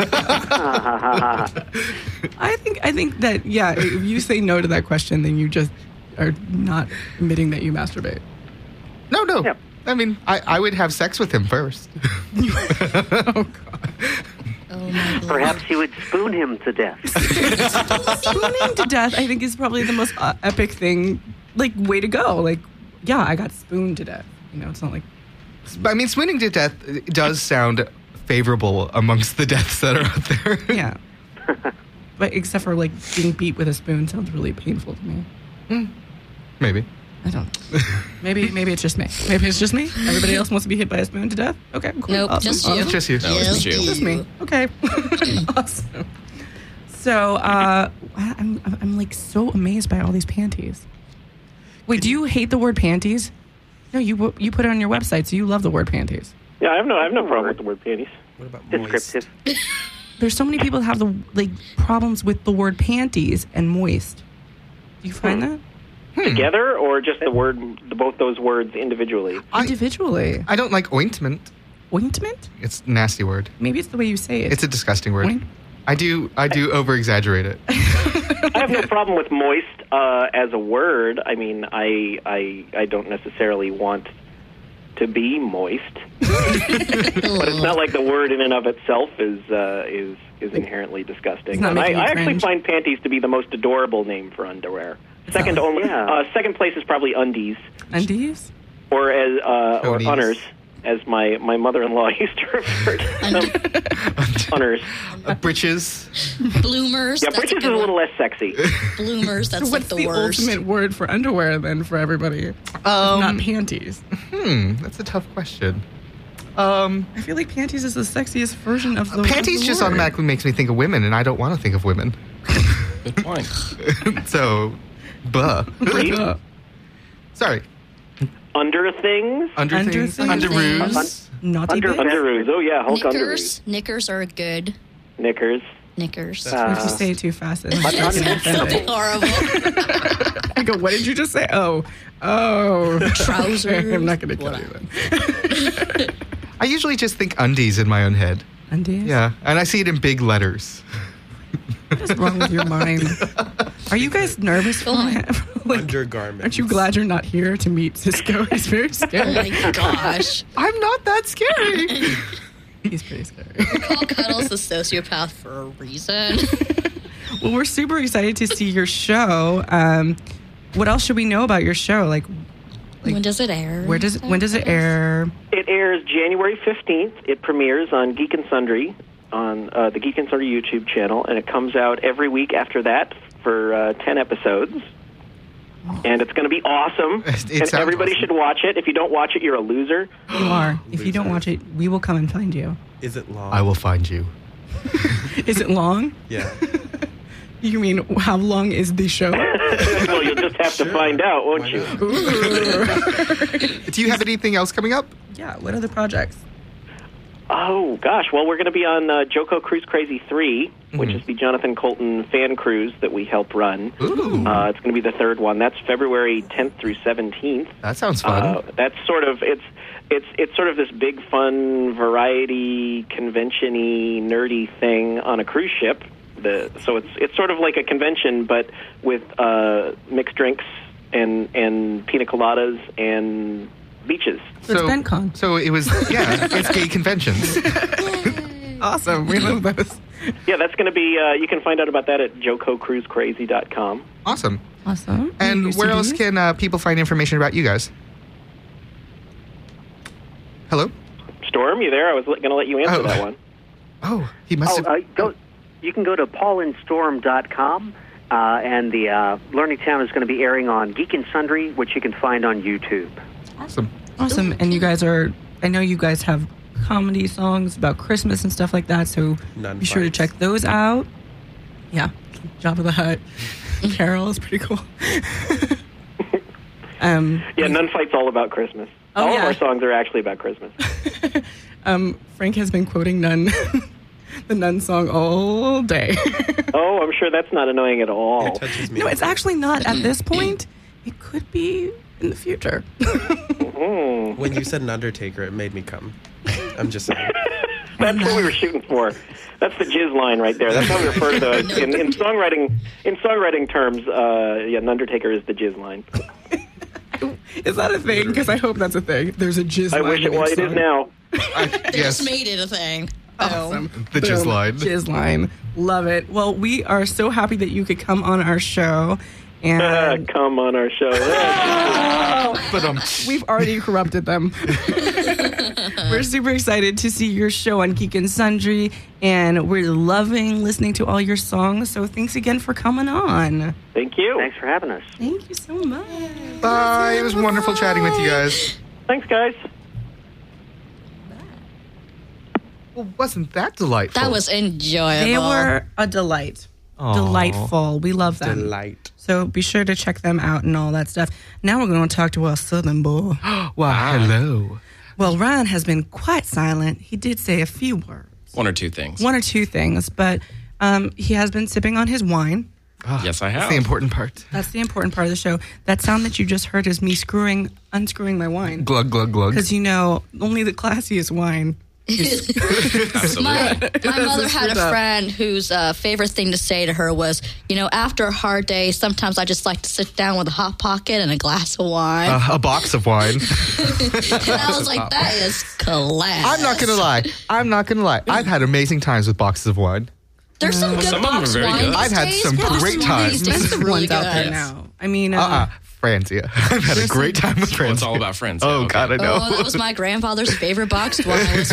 [SPEAKER 2] I think I think that yeah, if you say no to that question, then you just are not admitting that you masturbate.
[SPEAKER 4] No, no.
[SPEAKER 7] Yep.
[SPEAKER 4] I mean, I, I would have sex with him first.
[SPEAKER 2] Oh god.
[SPEAKER 3] Oh my God.
[SPEAKER 7] Perhaps you would spoon him to death.
[SPEAKER 2] Spooning to death, I think, is probably the most uh, epic thing. Like, way to go. Like, yeah, I got spooned to death. You know, it's not like
[SPEAKER 4] I mean, swooning to death does sound favorable amongst the deaths that are out there.
[SPEAKER 2] yeah. But except for like being beat with a spoon sounds really painful to me.
[SPEAKER 4] Maybe.
[SPEAKER 2] I don't. Maybe maybe it's just me. Maybe it's just me. Everybody else wants to be hit by a spoon to death. Okay, cool.
[SPEAKER 3] Nope,
[SPEAKER 2] Awesome.
[SPEAKER 3] just
[SPEAKER 2] Awesome.
[SPEAKER 3] you.
[SPEAKER 4] It's just you.
[SPEAKER 8] No, it's just you.
[SPEAKER 2] Just me. Okay. Awesome. So uh, I'm, I'm I'm like so amazed by all these panties. Wait, do you hate the word panties? No, you you put it on your website, so you love the word panties.
[SPEAKER 6] Yeah, I have no, I have no problem with the word panties.
[SPEAKER 5] What about moist?
[SPEAKER 7] Descriptive.
[SPEAKER 2] There's so many people that have the like problems with the word panties and moist. Do you find that?
[SPEAKER 6] Together, or just the word, the, both those words individually?
[SPEAKER 4] I-
[SPEAKER 2] Individually.
[SPEAKER 4] I don't like ointment.
[SPEAKER 2] Ointment?
[SPEAKER 4] It's a nasty word.
[SPEAKER 2] Maybe it's the way you say it.
[SPEAKER 4] It's a disgusting word.
[SPEAKER 2] Oint-
[SPEAKER 4] I do I do over exaggerate it.
[SPEAKER 6] I have no problem with moist uh, as a word. I mean, I, I I don't necessarily want to be moist, but it's not like the word in and of itself is uh, is is inherently disgusting.
[SPEAKER 2] It's not
[SPEAKER 6] And I,
[SPEAKER 2] making you
[SPEAKER 6] I actually
[SPEAKER 2] cringe.
[SPEAKER 6] find panties to be the most adorable name for underwear. Second only,
[SPEAKER 7] Yeah.
[SPEAKER 6] uh, second place is probably undies,
[SPEAKER 2] Undies?
[SPEAKER 6] or as uh, or
[SPEAKER 4] Toadies.
[SPEAKER 6] unners, as my, my mother-in-law used to refer to them. Unners.
[SPEAKER 4] Uh, britches.
[SPEAKER 3] Bloomers.
[SPEAKER 6] Yeah,
[SPEAKER 3] that's
[SPEAKER 6] britches is
[SPEAKER 3] good
[SPEAKER 6] a little
[SPEAKER 3] one.
[SPEAKER 6] less sexy.
[SPEAKER 3] Bloomers. That's
[SPEAKER 2] So
[SPEAKER 3] like
[SPEAKER 2] what's
[SPEAKER 3] the,
[SPEAKER 2] the,
[SPEAKER 3] worst.
[SPEAKER 2] ultimate word for underwear then for everybody?
[SPEAKER 4] Um,
[SPEAKER 2] Not panties.
[SPEAKER 4] Hmm, that's a tough question. Um,
[SPEAKER 2] I feel like panties is the sexiest version of the
[SPEAKER 4] panties
[SPEAKER 2] of the
[SPEAKER 4] just
[SPEAKER 2] word.
[SPEAKER 4] automatically makes me think of women, and I don't want to think of women.
[SPEAKER 5] Good point.
[SPEAKER 4] So, buh.
[SPEAKER 2] Uh,
[SPEAKER 4] Sorry.
[SPEAKER 6] Under things.
[SPEAKER 4] Under,
[SPEAKER 2] Under
[SPEAKER 4] things.
[SPEAKER 2] things.
[SPEAKER 4] Underoos.
[SPEAKER 2] Naughty
[SPEAKER 7] Under-
[SPEAKER 2] bits?
[SPEAKER 6] Underoos. Oh, yeah, Hulk
[SPEAKER 3] Knickers.
[SPEAKER 6] underoos.
[SPEAKER 3] Knickers are good.
[SPEAKER 6] Knickers.
[SPEAKER 3] Knickers.
[SPEAKER 2] If
[SPEAKER 7] Uh,
[SPEAKER 2] you say it too fast, it's
[SPEAKER 3] Something horrible.
[SPEAKER 2] I go, what did you just say? Oh, oh.
[SPEAKER 3] Trousers.
[SPEAKER 2] I'm not going to kill you then.
[SPEAKER 4] I usually just think undies in my own head.
[SPEAKER 2] Undies?
[SPEAKER 4] Yeah, and I see it in big letters.
[SPEAKER 2] What's wrong with your mind? Are you guys nervous for
[SPEAKER 3] on.
[SPEAKER 2] him? Like,
[SPEAKER 5] Undergarments.
[SPEAKER 2] aren't you glad you're not here to meet Cisco? He's very
[SPEAKER 3] Oh
[SPEAKER 2] scary.
[SPEAKER 3] my gosh.
[SPEAKER 4] I'm not that scary.
[SPEAKER 2] He's pretty scary.
[SPEAKER 3] Call Cuddles the sociopath for a reason.
[SPEAKER 2] Well, we're super excited to see your show. Um, what else should we know about your show? Like, Like,
[SPEAKER 3] when does it air?
[SPEAKER 2] where does it, when does it air?
[SPEAKER 6] It airs January fifteenth. It premieres on Geek and Sundry, on uh, the Geek and Sundry YouTube channel, and it comes out every week after that for uh, ten episodes. And it's going to be awesome.
[SPEAKER 4] It- it
[SPEAKER 6] and
[SPEAKER 4] sounds
[SPEAKER 6] everybody
[SPEAKER 4] awesome.
[SPEAKER 6] should watch it. If you don't watch it, you're a loser.
[SPEAKER 2] You are. If you don't
[SPEAKER 5] Loser.
[SPEAKER 2] watch it, we will come and find you.
[SPEAKER 5] Is it long?
[SPEAKER 4] I will find you.
[SPEAKER 2] Is it long?
[SPEAKER 5] Yeah.
[SPEAKER 2] You mean how long is the show?
[SPEAKER 6] Well, you'll just have to find out, won't
[SPEAKER 5] Why
[SPEAKER 6] you?
[SPEAKER 5] not?
[SPEAKER 4] Do you have anything else coming up?
[SPEAKER 2] Yeah. What other projects?
[SPEAKER 6] Oh, gosh. Well, we're going to be on uh, Joko Cruise Crazy three, which
[SPEAKER 4] Mhm.
[SPEAKER 6] is the Jonathan Colton fan cruise that we help run.
[SPEAKER 4] Ooh,
[SPEAKER 6] Uh, it's going to be the third one. That's February tenth through seventeenth.
[SPEAKER 4] that sounds fun.
[SPEAKER 6] Uh, that's sort of it's it's it's sort of this big fun variety convention-y nerdy thing on a cruise ship. The so it's it's sort of like a convention, but with uh, mixed drinks and and pina coladas and beaches.
[SPEAKER 2] So it's BenCon.
[SPEAKER 4] So it was, yeah, it's gay conventions.
[SPEAKER 2] Awesome. We love those.
[SPEAKER 6] Yeah, that's going to be. Uh, you can find out about that at joko cruise crazy dot com.
[SPEAKER 4] Awesome.
[SPEAKER 2] Awesome.
[SPEAKER 4] And
[SPEAKER 2] Your
[SPEAKER 4] where else
[SPEAKER 2] C Ds?
[SPEAKER 4] can uh, people find information about you guys? Hello?
[SPEAKER 6] Storm, you there? I was going to let you answer
[SPEAKER 4] Oh.
[SPEAKER 6] that one.
[SPEAKER 4] Oh, he must
[SPEAKER 7] Oh,
[SPEAKER 4] have.
[SPEAKER 7] uh, go. You can go to paul and storm dot com, uh, and the uh, Learning Town is going to be airing on Geek and Sundry, which you can find on YouTube.
[SPEAKER 4] Awesome.
[SPEAKER 2] Awesome. And you guys are, I know you guys have comedy songs about Christmas and stuff like that, so
[SPEAKER 5] None
[SPEAKER 2] be sure to
[SPEAKER 5] fights.
[SPEAKER 2] check those out. Yeah. Jabba the Hutt. Carol is pretty cool. um,
[SPEAKER 6] Yeah, Nun Fight's all about Christmas.
[SPEAKER 2] Oh,
[SPEAKER 6] all
[SPEAKER 2] yeah.
[SPEAKER 6] of our songs are actually about Christmas.
[SPEAKER 2] um, Frank has been quoting Nun, the Nun song all day.
[SPEAKER 6] Oh, I'm sure that's not annoying at all.
[SPEAKER 5] It touches me.
[SPEAKER 2] No, it's actually not at this point. It could be in the future.
[SPEAKER 6] Mm.
[SPEAKER 5] When you said an Undertaker, it made me come. I'm just saying.
[SPEAKER 6] That's what we were shooting for. That's the jizz line right there. That's how we refer to it in, in songwriting. In songwriting terms, uh, yeah, an Undertaker is the jizz line.
[SPEAKER 2] Is that a thing? Because I hope that's a thing. There's a jizz
[SPEAKER 6] I
[SPEAKER 2] line
[SPEAKER 6] wish it
[SPEAKER 2] in each
[SPEAKER 6] was. It is
[SPEAKER 2] song.
[SPEAKER 6] now.
[SPEAKER 4] I,
[SPEAKER 3] They
[SPEAKER 4] yes.
[SPEAKER 3] just made it a thing.
[SPEAKER 2] Awesome.
[SPEAKER 4] The jizz
[SPEAKER 2] Boom.
[SPEAKER 4] line.
[SPEAKER 2] Jizz line. Love it. Well, we are so happy that you could come on our show. And
[SPEAKER 6] Come on our show.
[SPEAKER 4] But um,
[SPEAKER 2] we've already corrupted them. We're super excited to see your show on Geek and Sundry, and we're loving listening to all your songs. So thanks again for coming on.
[SPEAKER 6] Thank you.
[SPEAKER 7] Thanks for having us.
[SPEAKER 2] Thank you so much.
[SPEAKER 4] bye. It was wonderful chatting with you guys.
[SPEAKER 6] Thanks, guys.
[SPEAKER 4] Well, wasn't that delightful?
[SPEAKER 3] That was enjoyable.
[SPEAKER 2] They were a delight. delightful. We love them.
[SPEAKER 5] Delight.
[SPEAKER 2] So be sure to check them out and all that stuff. Now we're going to talk to our Southern boy.
[SPEAKER 4] Wow, hello.
[SPEAKER 2] Well, Ryan has been quite silent. He did say a few words.
[SPEAKER 8] One or two things.
[SPEAKER 2] One or two things, but um, he has been sipping on his wine.
[SPEAKER 8] Yes, I have.
[SPEAKER 4] That's the important part.
[SPEAKER 2] That's the important part of the show. That sound that you just heard is me screwing, unscrewing my wine.
[SPEAKER 4] Glug, glug, glug.
[SPEAKER 2] Because, you know, only the classiest wine.
[SPEAKER 8] Absolutely.
[SPEAKER 3] My, my mother had a
[SPEAKER 2] Screwed up.
[SPEAKER 3] friend whose uh, favorite thing to say to her was, you know, after a hard day, sometimes I just like to sit down with a Hot Pocket and a glass of wine.
[SPEAKER 4] Uh, a box of wine.
[SPEAKER 3] and I was like, that is class.
[SPEAKER 4] I'm not going to lie. I'm not going to lie. I've had amazing times with boxes of wine.
[SPEAKER 3] There's some good
[SPEAKER 8] Some of them are
[SPEAKER 3] box
[SPEAKER 8] very
[SPEAKER 3] wine
[SPEAKER 8] good.
[SPEAKER 3] these
[SPEAKER 4] I've had
[SPEAKER 3] days.
[SPEAKER 4] some
[SPEAKER 3] Box
[SPEAKER 4] great
[SPEAKER 3] wine
[SPEAKER 4] times.
[SPEAKER 3] these days is
[SPEAKER 2] There's
[SPEAKER 3] really
[SPEAKER 2] ones out there
[SPEAKER 3] good.
[SPEAKER 2] now. I mean, uh,
[SPEAKER 4] Uh-uh. Franzia. I've had a
[SPEAKER 2] There's
[SPEAKER 4] great
[SPEAKER 2] some-
[SPEAKER 4] time with
[SPEAKER 8] Well,
[SPEAKER 4] Franzia.
[SPEAKER 8] it's all about friends.
[SPEAKER 4] Oh,
[SPEAKER 8] Okay.
[SPEAKER 4] God, I know.
[SPEAKER 3] Oh, that was my grandfather's favorite boxed wine was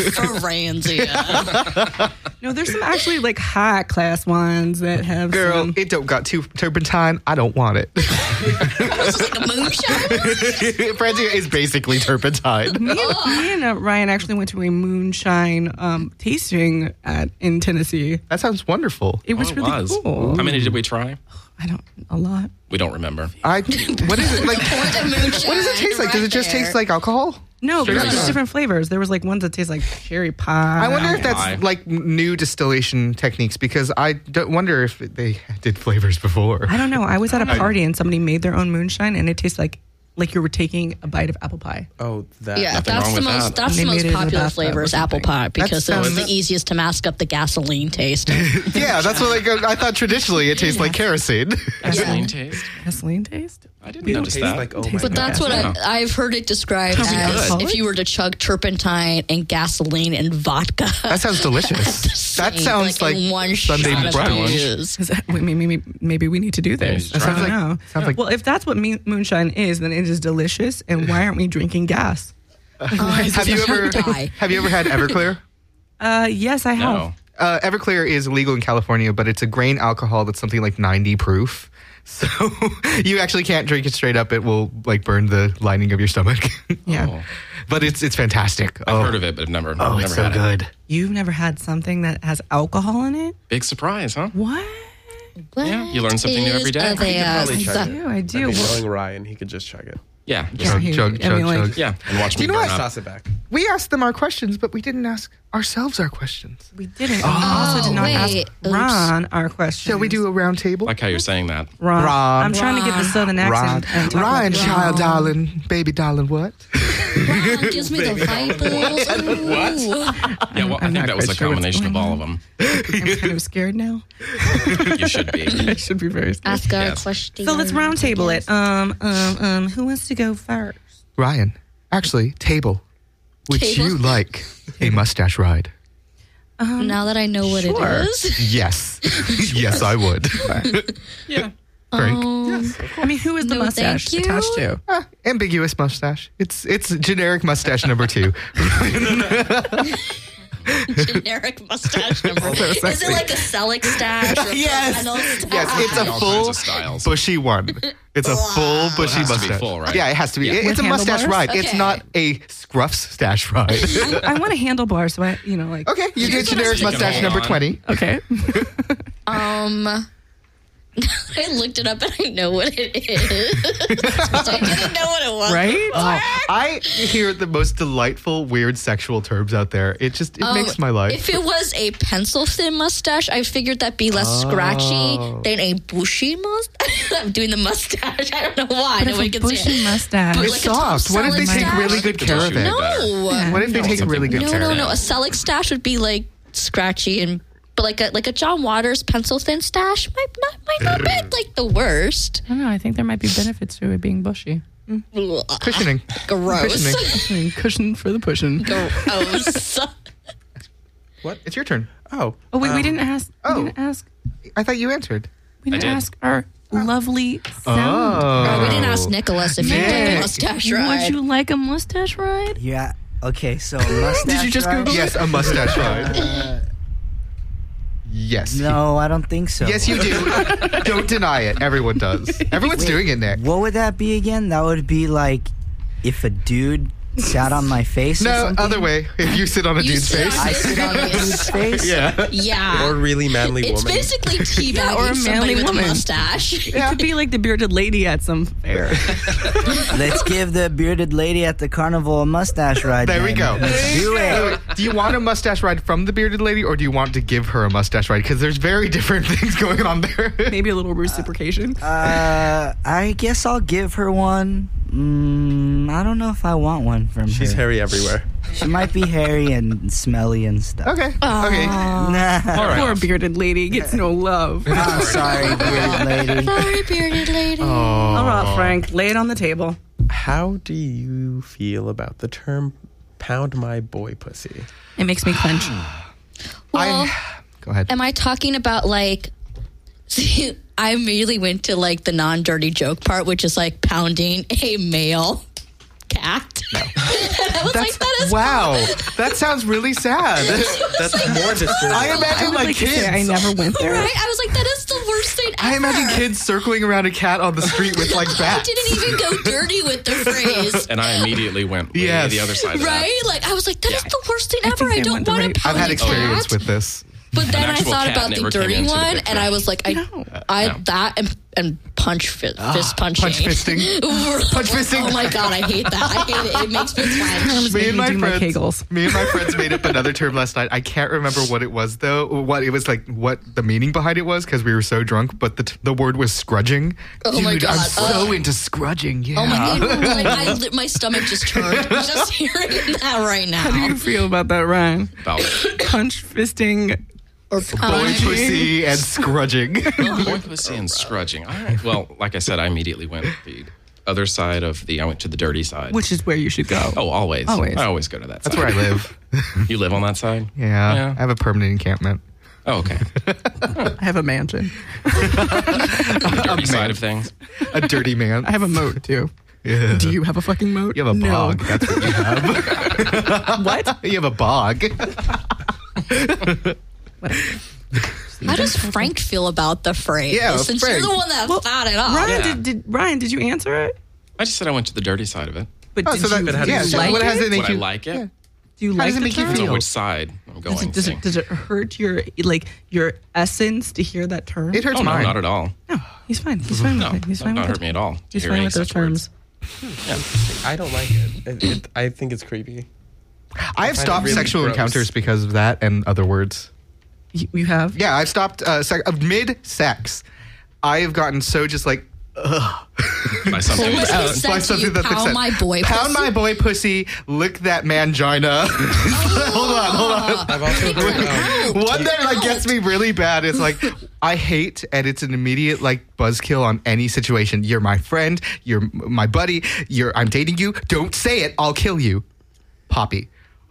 [SPEAKER 3] Franzia.
[SPEAKER 2] no, there's some actually like high class wines that have
[SPEAKER 4] Girl,
[SPEAKER 2] some.
[SPEAKER 4] it don't got too turpentine. I don't want it.
[SPEAKER 3] It's like a moonshine.
[SPEAKER 4] Franzia is basically turpentine.
[SPEAKER 2] Me and, me and uh, Ryan actually went to a moonshine um, tasting at in Tennessee.
[SPEAKER 4] That sounds wonderful.
[SPEAKER 2] It was
[SPEAKER 8] Oh, it
[SPEAKER 2] really
[SPEAKER 8] was.
[SPEAKER 2] cool.
[SPEAKER 8] How many did we try?
[SPEAKER 2] I don't a lot.
[SPEAKER 8] We don't remember.
[SPEAKER 4] I. What is it like? What does it taste like? Does it just taste like alcohol?
[SPEAKER 2] No,
[SPEAKER 8] Sure.
[SPEAKER 2] but there's different flavors. There was like ones that taste like cherry pie.
[SPEAKER 4] I wonder if that's
[SPEAKER 8] Why?
[SPEAKER 4] like new distillation techniques because I don't wonder if they did flavors before.
[SPEAKER 2] I don't know. I was at a party and somebody made their own moonshine and it tastes like like you were taking a bite of apple pie.
[SPEAKER 5] Oh, that.
[SPEAKER 3] Yeah,
[SPEAKER 8] Nothing
[SPEAKER 3] that's
[SPEAKER 8] wrong
[SPEAKER 3] the
[SPEAKER 8] with
[SPEAKER 3] most
[SPEAKER 8] that.
[SPEAKER 3] that's
[SPEAKER 2] They
[SPEAKER 3] the
[SPEAKER 2] made
[SPEAKER 3] most
[SPEAKER 2] it in the
[SPEAKER 3] popular
[SPEAKER 2] bathtub
[SPEAKER 3] flavor
[SPEAKER 2] or
[SPEAKER 3] is apple
[SPEAKER 2] something.
[SPEAKER 3] pie because
[SPEAKER 4] That
[SPEAKER 3] it's
[SPEAKER 4] sounds-
[SPEAKER 3] the easiest to mask up the gasoline taste.
[SPEAKER 4] Yeah, that's what like I thought traditionally it tastes like kerosene.
[SPEAKER 8] Gasoline taste?
[SPEAKER 2] Gasoline taste?
[SPEAKER 8] I didn't
[SPEAKER 2] We don't
[SPEAKER 8] notice
[SPEAKER 5] Tastes
[SPEAKER 8] that.
[SPEAKER 5] like, oh my
[SPEAKER 3] But
[SPEAKER 5] God.
[SPEAKER 3] that's what
[SPEAKER 8] Yeah.
[SPEAKER 3] I, I've heard it described
[SPEAKER 2] Sounds
[SPEAKER 3] as
[SPEAKER 2] good.
[SPEAKER 3] if you were to chug turpentine and gasoline and vodka.
[SPEAKER 4] That sounds delicious. That sounds like,
[SPEAKER 3] in one
[SPEAKER 4] Sunday
[SPEAKER 3] shot of
[SPEAKER 4] brunch.
[SPEAKER 3] booze.
[SPEAKER 2] Is that, wait, maybe, maybe maybe we need to do this.
[SPEAKER 8] That
[SPEAKER 2] I
[SPEAKER 4] sounds
[SPEAKER 2] don't
[SPEAKER 4] like-
[SPEAKER 2] know.
[SPEAKER 4] sounds like-
[SPEAKER 2] well, if that's what me- moonshine is, then it is delicious. And why aren't we drinking gas?
[SPEAKER 4] Have you ever
[SPEAKER 3] Die.
[SPEAKER 4] have you ever had Everclear?
[SPEAKER 2] Uh, yes, I have.
[SPEAKER 8] No.
[SPEAKER 4] Uh, Everclear is illegal in California, but it's a grain alcohol that's something like ninety proof. So you actually can't drink it straight up. It will like burn the lining of your stomach.
[SPEAKER 2] Yeah.
[SPEAKER 8] Oh.
[SPEAKER 4] But it's it's fantastic.
[SPEAKER 8] I've
[SPEAKER 4] oh,
[SPEAKER 8] heard of it, but I've never,
[SPEAKER 4] oh,
[SPEAKER 8] never
[SPEAKER 4] it's so
[SPEAKER 8] had it.
[SPEAKER 4] good.
[SPEAKER 2] You've never had something that has alcohol in it?
[SPEAKER 8] Big surprise, huh?
[SPEAKER 2] What?
[SPEAKER 8] Yeah, you learn something new every day.
[SPEAKER 3] Is a, uh,
[SPEAKER 5] probably chug
[SPEAKER 2] I
[SPEAKER 5] it.
[SPEAKER 2] do, I
[SPEAKER 5] I
[SPEAKER 2] do.
[SPEAKER 5] mean,
[SPEAKER 2] Well,
[SPEAKER 5] knowing Ryan, he could just chug it.
[SPEAKER 8] Yeah.
[SPEAKER 2] yeah,
[SPEAKER 8] Just,
[SPEAKER 2] he-
[SPEAKER 4] chug,
[SPEAKER 2] I
[SPEAKER 4] chug,
[SPEAKER 2] mean, like,
[SPEAKER 4] chug.
[SPEAKER 8] yeah. And watch
[SPEAKER 4] Do
[SPEAKER 8] me
[SPEAKER 4] you know
[SPEAKER 8] burn
[SPEAKER 4] what?
[SPEAKER 8] up.
[SPEAKER 5] Toss it back.
[SPEAKER 4] We asked them our questions, but we didn't ask ourselves our questions.
[SPEAKER 2] we didn't. We also did not
[SPEAKER 3] wait.
[SPEAKER 2] ask
[SPEAKER 3] Oops.
[SPEAKER 2] Ron our question.
[SPEAKER 4] Shall we do a round table?
[SPEAKER 8] Like how you're saying that.
[SPEAKER 2] Ron?
[SPEAKER 4] Ron.
[SPEAKER 2] I'm trying to get the southern
[SPEAKER 4] Ryan,
[SPEAKER 2] accent. and talk
[SPEAKER 4] Ryan,
[SPEAKER 2] like
[SPEAKER 4] child,
[SPEAKER 2] Ron.
[SPEAKER 4] darling, baby, darling, what?
[SPEAKER 3] Ron gives me the vipers. What?
[SPEAKER 8] Yeah, well, I
[SPEAKER 2] I'm
[SPEAKER 8] think
[SPEAKER 2] not
[SPEAKER 8] that was
[SPEAKER 2] quite
[SPEAKER 8] a
[SPEAKER 2] sure what's
[SPEAKER 8] combination of
[SPEAKER 2] going
[SPEAKER 8] all
[SPEAKER 2] on.
[SPEAKER 8] of them.
[SPEAKER 2] I'm kind of scared now.
[SPEAKER 8] You should be.
[SPEAKER 2] I should be very scared.
[SPEAKER 3] Ask our
[SPEAKER 8] Yes.
[SPEAKER 3] question.
[SPEAKER 2] So let's round table it. Um, um, um, who wants to go first?
[SPEAKER 4] Ryan, actually, table. Would
[SPEAKER 3] Table?
[SPEAKER 4] you like a mustache ride?
[SPEAKER 3] Now that I know what
[SPEAKER 2] sure.
[SPEAKER 3] it is.
[SPEAKER 4] Yes. Yes, I would.
[SPEAKER 8] Yeah.
[SPEAKER 4] Frank?
[SPEAKER 3] Um,
[SPEAKER 2] I mean, who is the
[SPEAKER 3] No,
[SPEAKER 2] mustache
[SPEAKER 3] thank you.
[SPEAKER 2] attached to?
[SPEAKER 4] Ah, ambiguous mustache. It's it's generic mustache number two.
[SPEAKER 3] generic mustache number.
[SPEAKER 4] So
[SPEAKER 3] Is
[SPEAKER 4] sexy.
[SPEAKER 3] it like a Selleck stash? Or
[SPEAKER 4] Yes.
[SPEAKER 3] flannel stash?
[SPEAKER 4] Yes, it's a
[SPEAKER 8] All
[SPEAKER 4] full
[SPEAKER 8] kinds of styles.
[SPEAKER 4] bushy one. It's a full bushy
[SPEAKER 8] has to be
[SPEAKER 4] mustache.
[SPEAKER 8] full, right?
[SPEAKER 4] Yeah, it has to be.
[SPEAKER 8] Yeah.
[SPEAKER 4] It- It's a
[SPEAKER 2] With
[SPEAKER 4] mustache
[SPEAKER 2] handlebars?
[SPEAKER 4] ride. It's
[SPEAKER 3] Okay.
[SPEAKER 4] not a scruffs stash ride.
[SPEAKER 2] I, I want a handlebar, so I, you know, like.
[SPEAKER 4] Okay, you get generic
[SPEAKER 8] You can
[SPEAKER 4] mustache
[SPEAKER 8] hold
[SPEAKER 4] number
[SPEAKER 8] on.
[SPEAKER 4] twenty.
[SPEAKER 2] Okay.
[SPEAKER 3] Um, I looked it up and I know what it is. I didn't know what it was.
[SPEAKER 2] Right?
[SPEAKER 4] Oh, I hear the most delightful, weird sexual terms out there. It just it
[SPEAKER 3] Um,
[SPEAKER 4] makes my life.
[SPEAKER 3] If it was a pencil thin mustache, I figured that'd be less scratchy than a bushy mustache. I'm doing the mustache. I don't know why.
[SPEAKER 2] But
[SPEAKER 3] Nobody
[SPEAKER 2] if a
[SPEAKER 3] can see
[SPEAKER 2] bushy
[SPEAKER 3] it.
[SPEAKER 2] mustache.
[SPEAKER 3] But
[SPEAKER 4] It's
[SPEAKER 3] like a Tom
[SPEAKER 4] soft. What if they
[SPEAKER 3] Selleck
[SPEAKER 4] take
[SPEAKER 3] stash?
[SPEAKER 4] really good care of it?
[SPEAKER 3] No.
[SPEAKER 4] What if they take really good
[SPEAKER 3] No,
[SPEAKER 4] care
[SPEAKER 3] no,
[SPEAKER 4] of
[SPEAKER 3] no.
[SPEAKER 4] it?
[SPEAKER 3] A Selleck stash would be like scratchy and, but like a like a John Waters pencil thin stash might not might not be like the worst.
[SPEAKER 2] I don't know. I think there might be benefits to it being bushy.
[SPEAKER 3] Ugh,
[SPEAKER 4] Cushioning.
[SPEAKER 3] Gross.
[SPEAKER 4] Cushioning.
[SPEAKER 2] I mean, cushion for the pushing.
[SPEAKER 3] Gross.
[SPEAKER 4] It's your turn.
[SPEAKER 5] Oh.
[SPEAKER 2] Oh wait, we
[SPEAKER 5] um,
[SPEAKER 2] didn't ask. We
[SPEAKER 4] oh.
[SPEAKER 2] didn't ask.
[SPEAKER 4] I thought you answered.
[SPEAKER 2] We didn't
[SPEAKER 8] did.
[SPEAKER 2] ask our lovely sound.
[SPEAKER 3] Oh, we didn't ask Nicholas if he'd like
[SPEAKER 4] Nick.
[SPEAKER 3] a mustache
[SPEAKER 2] Would
[SPEAKER 3] ride.
[SPEAKER 2] you like a mustache ride?
[SPEAKER 9] Yeah. Okay. So mustache.
[SPEAKER 2] Did you just
[SPEAKER 9] ride?
[SPEAKER 2] Google it?
[SPEAKER 4] Yes, a mustache ride.
[SPEAKER 9] Uh,
[SPEAKER 4] Yes.
[SPEAKER 9] no, I don't think so.
[SPEAKER 4] Yes, you do. Don't deny it. Everyone does. Everyone's
[SPEAKER 9] Wait,
[SPEAKER 4] doing it, Nick.
[SPEAKER 9] What would that be again? That would be like if a dude sat on my face? or
[SPEAKER 4] No,
[SPEAKER 9] something?
[SPEAKER 4] other way. If you sit on a
[SPEAKER 3] You
[SPEAKER 4] dude's
[SPEAKER 3] sit
[SPEAKER 4] face.
[SPEAKER 3] on
[SPEAKER 9] I sit on a dude's face.
[SPEAKER 4] Yeah.
[SPEAKER 3] Yeah.
[SPEAKER 5] Or really manly
[SPEAKER 3] It's
[SPEAKER 5] woman.
[SPEAKER 3] basically teabagging
[SPEAKER 2] Yeah, or a
[SPEAKER 3] somebody
[SPEAKER 2] manly
[SPEAKER 3] with
[SPEAKER 2] woman.
[SPEAKER 3] a mustache.
[SPEAKER 2] It could be like the bearded lady at some fair.
[SPEAKER 9] Let's give the bearded lady at the carnival a mustache ride.
[SPEAKER 4] There we
[SPEAKER 9] then.
[SPEAKER 4] go.
[SPEAKER 9] Let's do it.
[SPEAKER 4] Do you want a mustache ride from the bearded lady, or do you want to give her a mustache ride? Because there's very different things going on there.
[SPEAKER 2] Maybe a little reciprocation.
[SPEAKER 9] Uh, I guess I'll give her one. Mm, I don't know if I want one from her.
[SPEAKER 5] She's hairy everywhere.
[SPEAKER 9] She might be hairy and smelly and stuff.
[SPEAKER 4] Okay. Okay.
[SPEAKER 9] Nah.
[SPEAKER 8] All right.
[SPEAKER 2] Poor bearded lady gets no love.
[SPEAKER 9] I'm sorry, bearded lady.
[SPEAKER 3] Sorry, bearded lady.
[SPEAKER 2] All right, Frank, lay it on the table.
[SPEAKER 5] How do you feel about the term "pound my boy pussy"?
[SPEAKER 2] It makes me clench.
[SPEAKER 3] Well,
[SPEAKER 4] Go ahead.
[SPEAKER 3] am I talking about like? See, I immediately went to like the non-dirty joke part, which is like pounding a male cat. No. And I was like, that is
[SPEAKER 4] wow. That sounds really sad.
[SPEAKER 5] That's more disturbing.
[SPEAKER 4] I imagine
[SPEAKER 2] I would
[SPEAKER 4] like,
[SPEAKER 2] like to
[SPEAKER 4] kids.
[SPEAKER 2] say I never went there.
[SPEAKER 3] right. I was like, that is the worst thing ever.
[SPEAKER 4] I imagine kids circling around a cat on the street with like
[SPEAKER 3] I
[SPEAKER 4] bats.
[SPEAKER 3] didn't even go dirty with the phrase.
[SPEAKER 8] And I immediately went way
[SPEAKER 4] Yes.
[SPEAKER 8] the other side of
[SPEAKER 3] Right? Like, I was like, that is
[SPEAKER 8] Yeah.
[SPEAKER 3] the worst thing
[SPEAKER 2] I
[SPEAKER 3] ever.
[SPEAKER 2] think
[SPEAKER 3] I
[SPEAKER 2] they
[SPEAKER 3] don't
[SPEAKER 2] went the
[SPEAKER 3] want
[SPEAKER 2] right-
[SPEAKER 3] to pound
[SPEAKER 4] I've had
[SPEAKER 3] a
[SPEAKER 4] experience
[SPEAKER 3] cat.
[SPEAKER 4] with this.
[SPEAKER 3] But then I
[SPEAKER 8] actual
[SPEAKER 3] thought
[SPEAKER 8] cat
[SPEAKER 3] about the
[SPEAKER 8] never came
[SPEAKER 3] dirty
[SPEAKER 8] into the
[SPEAKER 3] one,
[SPEAKER 8] picture.
[SPEAKER 3] and I was like, I,
[SPEAKER 2] No.
[SPEAKER 3] I
[SPEAKER 8] No.
[SPEAKER 3] that and, and punch fist, fist punching.
[SPEAKER 4] Punch fisting. Punch fisting.
[SPEAKER 3] Oh my god, I hate that. I hate it. It makes me clench.
[SPEAKER 4] Me
[SPEAKER 2] Make
[SPEAKER 4] and
[SPEAKER 2] me
[SPEAKER 4] my
[SPEAKER 2] do my
[SPEAKER 4] friends,
[SPEAKER 2] Kegels.
[SPEAKER 4] me and my friends made up another term last night. I can't remember what it was though. What it was like, what the meaning behind it was, because we were so drunk. But the t- the word was scrudging.
[SPEAKER 3] Oh
[SPEAKER 4] Dude,
[SPEAKER 3] my God.
[SPEAKER 4] I'm so
[SPEAKER 3] Oh.
[SPEAKER 4] into scrudging. Yeah.
[SPEAKER 3] Oh my god, like, I, li- my stomach just turned just hearing that right now.
[SPEAKER 2] How do you feel about that, Ryan?
[SPEAKER 8] About
[SPEAKER 2] Punch fisting.
[SPEAKER 3] Or
[SPEAKER 4] Boy
[SPEAKER 3] punching.
[SPEAKER 4] pussy and scrudging.
[SPEAKER 8] boy pussy and scrudging. All right. Well, like I said, I immediately went the other side of the. I went to the dirty side.
[SPEAKER 2] Which is where you should go.
[SPEAKER 8] Oh, always.
[SPEAKER 2] Always.
[SPEAKER 8] I always go to that
[SPEAKER 4] That's
[SPEAKER 8] side.
[SPEAKER 4] where I live.
[SPEAKER 8] You live on that side?
[SPEAKER 4] Yeah,
[SPEAKER 8] Yeah.
[SPEAKER 4] I have a permanent encampment.
[SPEAKER 8] Oh, okay.
[SPEAKER 2] I have a mansion.
[SPEAKER 8] The dirty side of things.
[SPEAKER 4] A dirty man.
[SPEAKER 2] I have a moat, too.
[SPEAKER 4] Yeah.
[SPEAKER 2] Do you have a fucking moat?
[SPEAKER 4] You have a
[SPEAKER 2] No.
[SPEAKER 4] bog. That's what you have.
[SPEAKER 2] What?
[SPEAKER 4] You have a bog.
[SPEAKER 3] How does Frank feel about the phrase?
[SPEAKER 4] Yeah,
[SPEAKER 3] Since
[SPEAKER 4] Frank.
[SPEAKER 3] you're the one that
[SPEAKER 2] Well,
[SPEAKER 3] thought it up.
[SPEAKER 2] Ryan,
[SPEAKER 8] Yeah.
[SPEAKER 2] did, did, Ryan, did you answer it?
[SPEAKER 8] I just said I went to the dirty side of it.
[SPEAKER 2] But
[SPEAKER 4] Oh,
[SPEAKER 2] did
[SPEAKER 4] so that-
[SPEAKER 2] you,
[SPEAKER 5] but how
[SPEAKER 2] do
[SPEAKER 5] do
[SPEAKER 2] you
[SPEAKER 5] you
[SPEAKER 4] so
[SPEAKER 2] like
[SPEAKER 4] what has
[SPEAKER 2] it?
[SPEAKER 4] it make
[SPEAKER 8] Would I
[SPEAKER 4] you
[SPEAKER 8] like it?
[SPEAKER 2] Do you
[SPEAKER 4] How
[SPEAKER 2] like
[SPEAKER 4] does it
[SPEAKER 2] the
[SPEAKER 4] make you
[SPEAKER 2] term?
[SPEAKER 8] Depends on
[SPEAKER 4] feel?
[SPEAKER 8] which side I'm going.
[SPEAKER 2] Does it, does,
[SPEAKER 8] see.
[SPEAKER 2] it, does it hurt your like your essence to hear that term?
[SPEAKER 4] It hurts
[SPEAKER 8] Oh, no,
[SPEAKER 4] mine.
[SPEAKER 8] not at all.
[SPEAKER 2] No, he's fine. He's fine
[SPEAKER 8] No,
[SPEAKER 2] with it. He's
[SPEAKER 8] that
[SPEAKER 2] fine
[SPEAKER 8] not
[SPEAKER 2] with
[SPEAKER 8] hurt
[SPEAKER 2] it.
[SPEAKER 8] me at all. to
[SPEAKER 2] He's
[SPEAKER 8] hear
[SPEAKER 2] fine
[SPEAKER 8] any
[SPEAKER 2] with those
[SPEAKER 8] such words.
[SPEAKER 2] terms.
[SPEAKER 5] I don't like it. It, it. I think it's creepy.
[SPEAKER 4] I have
[SPEAKER 5] find it
[SPEAKER 4] stopped
[SPEAKER 5] really
[SPEAKER 4] sexual
[SPEAKER 5] gross.
[SPEAKER 4] encounters because of that and other words.
[SPEAKER 2] You, you have?
[SPEAKER 4] Yeah, I've stopped uh, sec- uh, mid-sex. I have gotten so just like, ugh.
[SPEAKER 8] By something
[SPEAKER 3] What
[SPEAKER 8] that
[SPEAKER 3] was
[SPEAKER 8] said.
[SPEAKER 3] said
[SPEAKER 4] By
[SPEAKER 3] to
[SPEAKER 4] something
[SPEAKER 3] you,
[SPEAKER 4] that they
[SPEAKER 3] pound
[SPEAKER 4] said.
[SPEAKER 3] my boy
[SPEAKER 4] Pound
[SPEAKER 3] pussy?
[SPEAKER 4] my boy pussy, lick that mangina. hold on, hold on.
[SPEAKER 5] I've also heard. Um,
[SPEAKER 4] One that like gets me really bad is like I hate, and it's an immediate like buzzkill on any situation. You're my friend. You're my buddy. You're I'm dating you. Don't say it. I'll kill you. Poppy.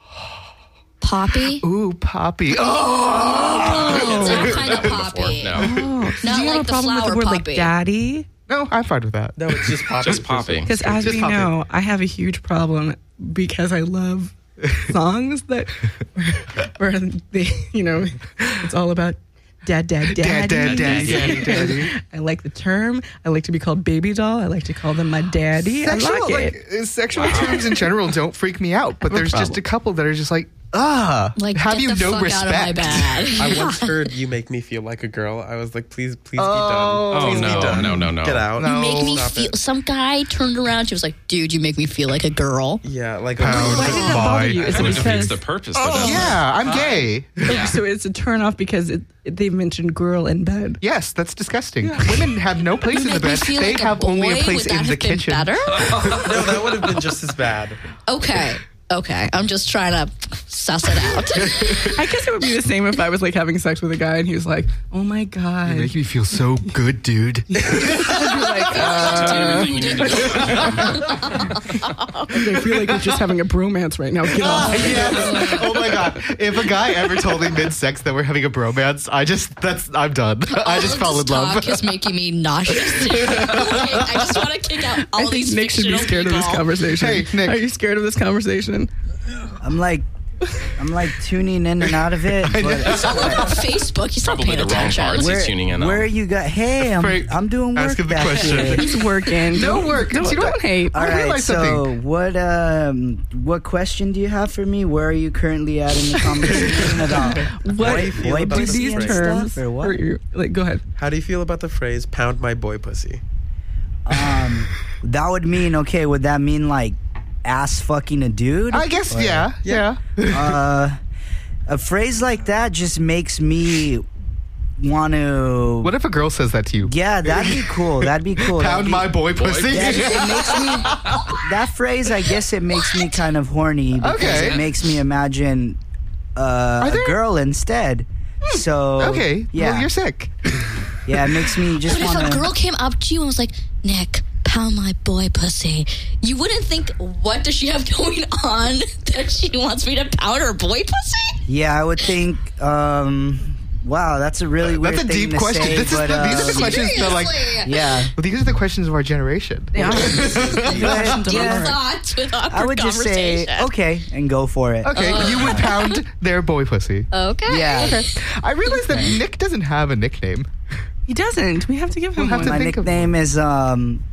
[SPEAKER 3] Poppy?
[SPEAKER 4] Ooh, Poppy. Oh.
[SPEAKER 3] Oh, that kind of
[SPEAKER 8] Before.
[SPEAKER 3] poppy.
[SPEAKER 8] No,
[SPEAKER 2] Oh,
[SPEAKER 3] Not
[SPEAKER 2] do you
[SPEAKER 3] like
[SPEAKER 2] have a
[SPEAKER 3] the
[SPEAKER 2] problem with
[SPEAKER 3] flower
[SPEAKER 2] the word like
[SPEAKER 3] poppy.
[SPEAKER 2] daddy?
[SPEAKER 4] No, I'm fine with that.
[SPEAKER 5] no, it's just poppy.
[SPEAKER 8] just poppy.
[SPEAKER 2] Because as
[SPEAKER 4] Just
[SPEAKER 2] we
[SPEAKER 4] Poppy.
[SPEAKER 2] know, I have a huge problem because I love songs that where they, you know, it's all about dad, dad,
[SPEAKER 4] Dad,
[SPEAKER 2] daddy.
[SPEAKER 4] dad, daddy, daddy, daddy.
[SPEAKER 2] I like the term. I like to be called baby doll. I like to call them my daddy.
[SPEAKER 4] Sexual,
[SPEAKER 2] I like
[SPEAKER 4] like,
[SPEAKER 2] it.
[SPEAKER 4] uh, sexual terms in general don't freak me out, but
[SPEAKER 2] I have a
[SPEAKER 4] there's just
[SPEAKER 2] problem.
[SPEAKER 4] a couple that are just like, ah,
[SPEAKER 3] Like,
[SPEAKER 4] have
[SPEAKER 3] get
[SPEAKER 4] you
[SPEAKER 3] the
[SPEAKER 4] no
[SPEAKER 3] fuck
[SPEAKER 4] respect?
[SPEAKER 3] out of my bag.
[SPEAKER 5] I once heard "You make me feel like a girl." I was like, "Please, please
[SPEAKER 4] Oh.
[SPEAKER 5] be done.
[SPEAKER 8] Oh,
[SPEAKER 5] Please
[SPEAKER 8] no,
[SPEAKER 5] be done.
[SPEAKER 8] no, no, no.
[SPEAKER 5] Get out.
[SPEAKER 4] No.
[SPEAKER 3] You make me
[SPEAKER 5] Stop
[SPEAKER 3] feel.
[SPEAKER 5] it.
[SPEAKER 3] Some guy turned around. She was like, "Dude, you make me feel like a girl."
[SPEAKER 5] Yeah, like
[SPEAKER 4] Pound
[SPEAKER 2] Why did that bother you? Is
[SPEAKER 8] Kind
[SPEAKER 2] it
[SPEAKER 8] of defeats
[SPEAKER 2] because
[SPEAKER 8] the purpose.
[SPEAKER 4] Oh,
[SPEAKER 8] but that's-
[SPEAKER 4] yeah, I'm gay.
[SPEAKER 8] Yeah.
[SPEAKER 2] so it's a turn off because it, it, they mentioned girl in bed?
[SPEAKER 4] Yes, that's disgusting. Women have no place in the
[SPEAKER 3] Make me
[SPEAKER 4] bed.
[SPEAKER 3] feel
[SPEAKER 4] They
[SPEAKER 3] like
[SPEAKER 4] have
[SPEAKER 3] a boy.
[SPEAKER 4] only a place
[SPEAKER 3] Would that
[SPEAKER 4] in the
[SPEAKER 3] have been
[SPEAKER 4] kitchen.
[SPEAKER 3] Better?
[SPEAKER 5] no, that would have been just as bad.
[SPEAKER 3] Okay. Okay. I'm just trying to suss it out.
[SPEAKER 2] I guess it would be the same if I was like having sex with a guy and he was like, "Oh my god."
[SPEAKER 4] You make me feel so good, dude.
[SPEAKER 2] I'd be like, uh,
[SPEAKER 8] Everything you need to know.
[SPEAKER 2] I feel like we're just having a bromance right now. Get off.
[SPEAKER 4] Yes. Oh my god! If a guy ever told me mid-sex that we're having a bromance, I just that's I'm done. I
[SPEAKER 3] All
[SPEAKER 4] just
[SPEAKER 3] of
[SPEAKER 4] fell
[SPEAKER 3] this
[SPEAKER 4] in love.
[SPEAKER 3] talk is making me nauseous. Like, I just want to kick out all
[SPEAKER 2] I think
[SPEAKER 3] these
[SPEAKER 2] Nick should be
[SPEAKER 3] fictional
[SPEAKER 2] scared of this
[SPEAKER 3] people.
[SPEAKER 2] conversation.
[SPEAKER 4] Hey, Nick.
[SPEAKER 2] Are you scared of this conversation?
[SPEAKER 9] I'm like I'm like tuning in and out of it. But
[SPEAKER 3] It's all over Facebook. He's not
[SPEAKER 8] Probably
[SPEAKER 3] paying
[SPEAKER 8] the wrong
[SPEAKER 3] attention.
[SPEAKER 8] parts
[SPEAKER 9] where,
[SPEAKER 8] he's tuning in on.
[SPEAKER 9] where you got? Hey, I'm
[SPEAKER 4] Frank,
[SPEAKER 9] I'm doing work
[SPEAKER 4] ask him the
[SPEAKER 9] back
[SPEAKER 4] question.
[SPEAKER 9] here.
[SPEAKER 2] He's working.
[SPEAKER 4] No
[SPEAKER 2] Don't-
[SPEAKER 4] work.
[SPEAKER 2] Don't,
[SPEAKER 4] You know
[SPEAKER 2] don't
[SPEAKER 4] what?
[SPEAKER 2] hate.
[SPEAKER 9] All
[SPEAKER 4] I
[SPEAKER 9] right,
[SPEAKER 4] realized
[SPEAKER 9] so
[SPEAKER 4] something.
[SPEAKER 9] what um what question do you have for me? Where are you currently at in the conversation about
[SPEAKER 2] What
[SPEAKER 5] do you feel
[SPEAKER 9] boy
[SPEAKER 5] about
[SPEAKER 2] do
[SPEAKER 5] the
[SPEAKER 9] pussy
[SPEAKER 2] these
[SPEAKER 9] and
[SPEAKER 5] phrase?
[SPEAKER 2] terms?
[SPEAKER 9] stuff, or what?
[SPEAKER 2] Or you- like, go ahead.
[SPEAKER 5] How do you feel about the phrase "pound my boy pussy"?
[SPEAKER 9] Um, that would mean okay. Would that mean like ass fucking a dude?
[SPEAKER 4] I guess,
[SPEAKER 9] Or-
[SPEAKER 4] yeah. Yeah.
[SPEAKER 9] Uh, a phrase like that just makes me want to.
[SPEAKER 4] What if a girl says that to you?
[SPEAKER 9] Yeah, that'd be cool. That'd be cool.
[SPEAKER 4] Pound
[SPEAKER 9] That'd be-
[SPEAKER 4] my boy pussy.
[SPEAKER 9] Yeah, it makes me that phrase. I guess it makes me kind of horny because
[SPEAKER 4] Okay.
[SPEAKER 9] it makes me imagine uh, a
[SPEAKER 4] there-
[SPEAKER 9] girl instead. So
[SPEAKER 4] Okay.
[SPEAKER 9] yeah,
[SPEAKER 4] Well, you're sick.
[SPEAKER 9] yeah. It makes me just
[SPEAKER 3] But if
[SPEAKER 9] want
[SPEAKER 3] a
[SPEAKER 9] to.
[SPEAKER 3] girl came up to you and was like, Nick, pound my boy pussy, you wouldn't think, what does she have going on that she wants me to pound her boy pussy?
[SPEAKER 9] Yeah, I would think. Um, wow, that's a really weird
[SPEAKER 4] That's a
[SPEAKER 9] thing
[SPEAKER 4] deep
[SPEAKER 9] to
[SPEAKER 4] question.
[SPEAKER 9] say,
[SPEAKER 4] This is
[SPEAKER 9] but,
[SPEAKER 4] the- these are the
[SPEAKER 9] um,
[SPEAKER 4] questions that like.
[SPEAKER 3] Seriously.
[SPEAKER 9] Yeah,
[SPEAKER 4] Well, these are the questions of our generation.
[SPEAKER 2] Yeah.
[SPEAKER 9] but,
[SPEAKER 3] Deep
[SPEAKER 9] yeah,
[SPEAKER 3] thoughts with awkward
[SPEAKER 9] I would just say
[SPEAKER 3] conversation.
[SPEAKER 9] okay and go for it.
[SPEAKER 4] Okay, you would pound their boy pussy.
[SPEAKER 3] Okay.
[SPEAKER 9] Yeah,
[SPEAKER 4] I realized that Nick doesn't have a nickname.
[SPEAKER 2] He doesn't. We have to give him
[SPEAKER 4] We'll have
[SPEAKER 2] one.
[SPEAKER 4] to
[SPEAKER 9] my
[SPEAKER 4] think of-
[SPEAKER 9] nickname is um,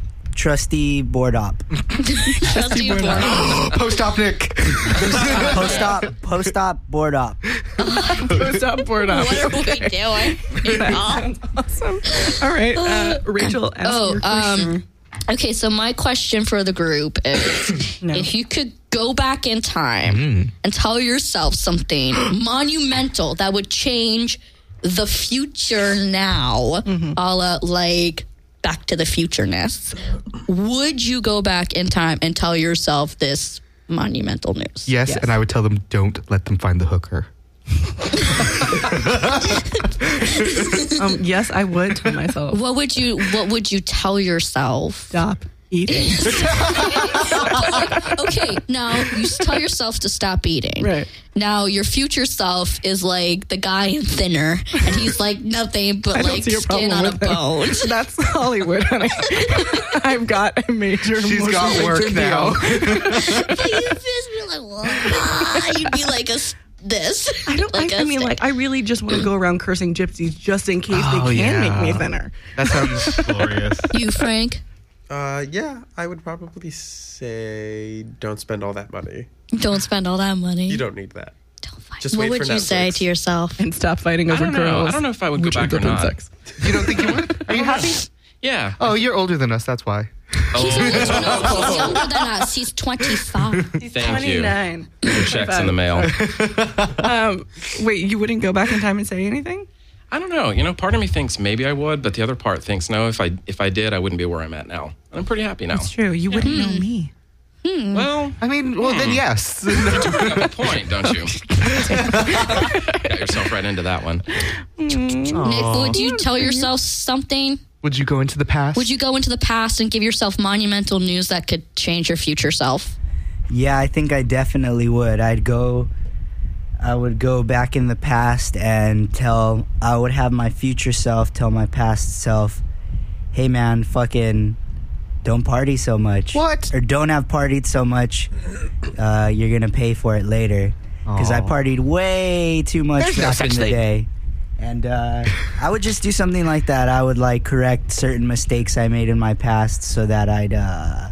[SPEAKER 9] Trusty Board Op.
[SPEAKER 3] Trusty board.
[SPEAKER 4] Post op Nick.
[SPEAKER 9] Post op, post op, board op.
[SPEAKER 2] Post up, board up.
[SPEAKER 3] What are we doing?
[SPEAKER 2] Sounds awesome. All right, uh, Rachel, ask
[SPEAKER 3] Oh,
[SPEAKER 2] your question.
[SPEAKER 3] um, okay, so my question for the group is
[SPEAKER 2] No.
[SPEAKER 3] if you could go back in time and tell yourself something monumental that would change the future now, a la like Back to the Future-ness, would you go back in time and tell yourself this monumental news?
[SPEAKER 4] Yes, and I would tell them, don't let them find the hooker.
[SPEAKER 2] Um, yes, I would tell myself.
[SPEAKER 3] What would you What would you tell yourself?
[SPEAKER 2] Stop eating.
[SPEAKER 3] Okay, now you s- tell yourself to stop eating.
[SPEAKER 2] Right.
[SPEAKER 3] Now your future self is like the guy in Thinner, and he's like nothing but
[SPEAKER 2] I don't
[SPEAKER 3] like
[SPEAKER 2] see your
[SPEAKER 3] skin
[SPEAKER 2] problem
[SPEAKER 3] on a
[SPEAKER 2] with it.
[SPEAKER 3] bone.
[SPEAKER 2] That's Hollywood, honey. I've got a major.
[SPEAKER 4] She's got
[SPEAKER 2] motion
[SPEAKER 4] work
[SPEAKER 2] picture
[SPEAKER 4] now.
[SPEAKER 2] deal.
[SPEAKER 3] But you'd just be like, "Whoa." You'd be like a s- this.
[SPEAKER 2] I don't.
[SPEAKER 3] Like
[SPEAKER 2] I, I
[SPEAKER 3] a
[SPEAKER 2] mean,
[SPEAKER 3] stick.
[SPEAKER 2] like, I really just want to go around cursing gypsies just in case
[SPEAKER 4] Oh,
[SPEAKER 2] they can
[SPEAKER 4] yeah.
[SPEAKER 2] make me thinner.
[SPEAKER 4] That sounds glorious.
[SPEAKER 3] You, Frank.
[SPEAKER 5] Uh, yeah, I would probably say don't spend all that money.
[SPEAKER 3] Don't spend all that money.
[SPEAKER 5] You don't need that.
[SPEAKER 3] Don't fight.
[SPEAKER 5] Just
[SPEAKER 3] what
[SPEAKER 5] wait
[SPEAKER 3] would
[SPEAKER 5] for
[SPEAKER 3] you say
[SPEAKER 5] Netflix.
[SPEAKER 3] to yourself?
[SPEAKER 2] And stop fighting
[SPEAKER 8] I
[SPEAKER 2] over
[SPEAKER 8] don't know.
[SPEAKER 2] girls.
[SPEAKER 8] I don't know if I would go
[SPEAKER 2] which
[SPEAKER 8] back
[SPEAKER 2] would
[SPEAKER 8] or
[SPEAKER 2] end
[SPEAKER 8] not.
[SPEAKER 2] sex.
[SPEAKER 4] You don't think you would? Are you happy?
[SPEAKER 8] Yeah.
[SPEAKER 4] Oh, you're older than us, that's why.
[SPEAKER 3] He's, older, no, he's
[SPEAKER 8] Oh,
[SPEAKER 3] younger than us. He's twenty-five.
[SPEAKER 8] thank you.
[SPEAKER 2] twenty-nine.
[SPEAKER 8] Your check's in the mail.
[SPEAKER 2] Um, wait, you wouldn't go back in time and say anything?
[SPEAKER 8] I don't know. You know, part of me thinks maybe I would, but the other part thinks no. If I if I did, I wouldn't be where I'm at now. I'm pretty happy now.
[SPEAKER 2] It's true. You wouldn't know me.
[SPEAKER 8] Well,
[SPEAKER 4] I mean, well, then yes.
[SPEAKER 8] you have a point, don't you? Got yourself right into that one.
[SPEAKER 3] Nick, would you tell yourself something?
[SPEAKER 4] Would you go into the past?
[SPEAKER 3] Would you go into the past and give yourself monumental news that could change your future self?
[SPEAKER 9] Yeah, I think I definitely would. I'd go. I would go back in the past and tell. I would have my future self tell my past self, "Hey, man, fucking, don't party so much.
[SPEAKER 4] What?
[SPEAKER 9] Or don't have partied so much. Uh, you're gonna pay for it later." Because I
[SPEAKER 4] Aw.
[SPEAKER 9] partied way too much
[SPEAKER 4] There's no
[SPEAKER 9] back
[SPEAKER 4] such
[SPEAKER 9] in the
[SPEAKER 4] thing.
[SPEAKER 9] day. And uh, I would just do something like that. I would like correct certain mistakes I made in my past so that I'd. Uh,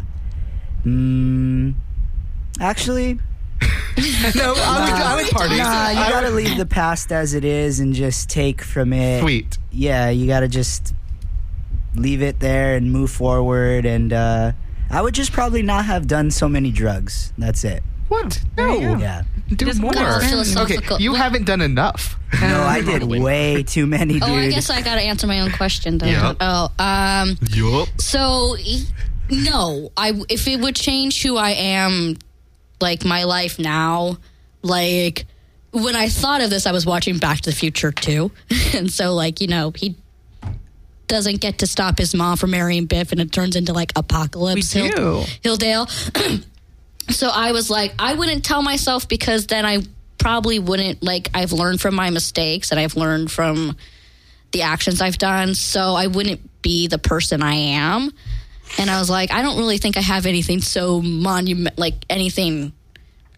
[SPEAKER 9] mm, actually,
[SPEAKER 4] No, I would, I would party.
[SPEAKER 9] nah, you
[SPEAKER 4] I
[SPEAKER 9] gotta
[SPEAKER 4] would-
[SPEAKER 9] leave the past as it is and just take from it.
[SPEAKER 4] Sweet.
[SPEAKER 9] Yeah, you gotta just leave it there and move forward. And uh, I would just probably not have done so many drugs. That's it.
[SPEAKER 4] What? No.
[SPEAKER 9] Yeah.
[SPEAKER 4] Do
[SPEAKER 2] doesn't
[SPEAKER 4] more.
[SPEAKER 3] Got
[SPEAKER 4] Okay,
[SPEAKER 3] philosophical.
[SPEAKER 4] you haven't done enough.
[SPEAKER 9] No, I did way too many, dude.
[SPEAKER 3] Oh, I guess I gotta answer my own question then.
[SPEAKER 4] Yeah.
[SPEAKER 3] Oh, um,
[SPEAKER 4] Yup.
[SPEAKER 3] so e- no, I if it would change who I am, like my life now, like when I thought of this, I was watching Back to the Future too, and so like you know he doesn't get to stop his mom from marrying Biff, and it turns into like Apocalypse
[SPEAKER 2] We
[SPEAKER 3] Hill-
[SPEAKER 2] do.
[SPEAKER 3] Hilldale. So I was like, I wouldn't tell myself because then I probably wouldn't, like, I've learned from my mistakes and I've learned from the actions I've done. So I wouldn't be the person I am. And I was like, I don't really think I have anything so monument, like anything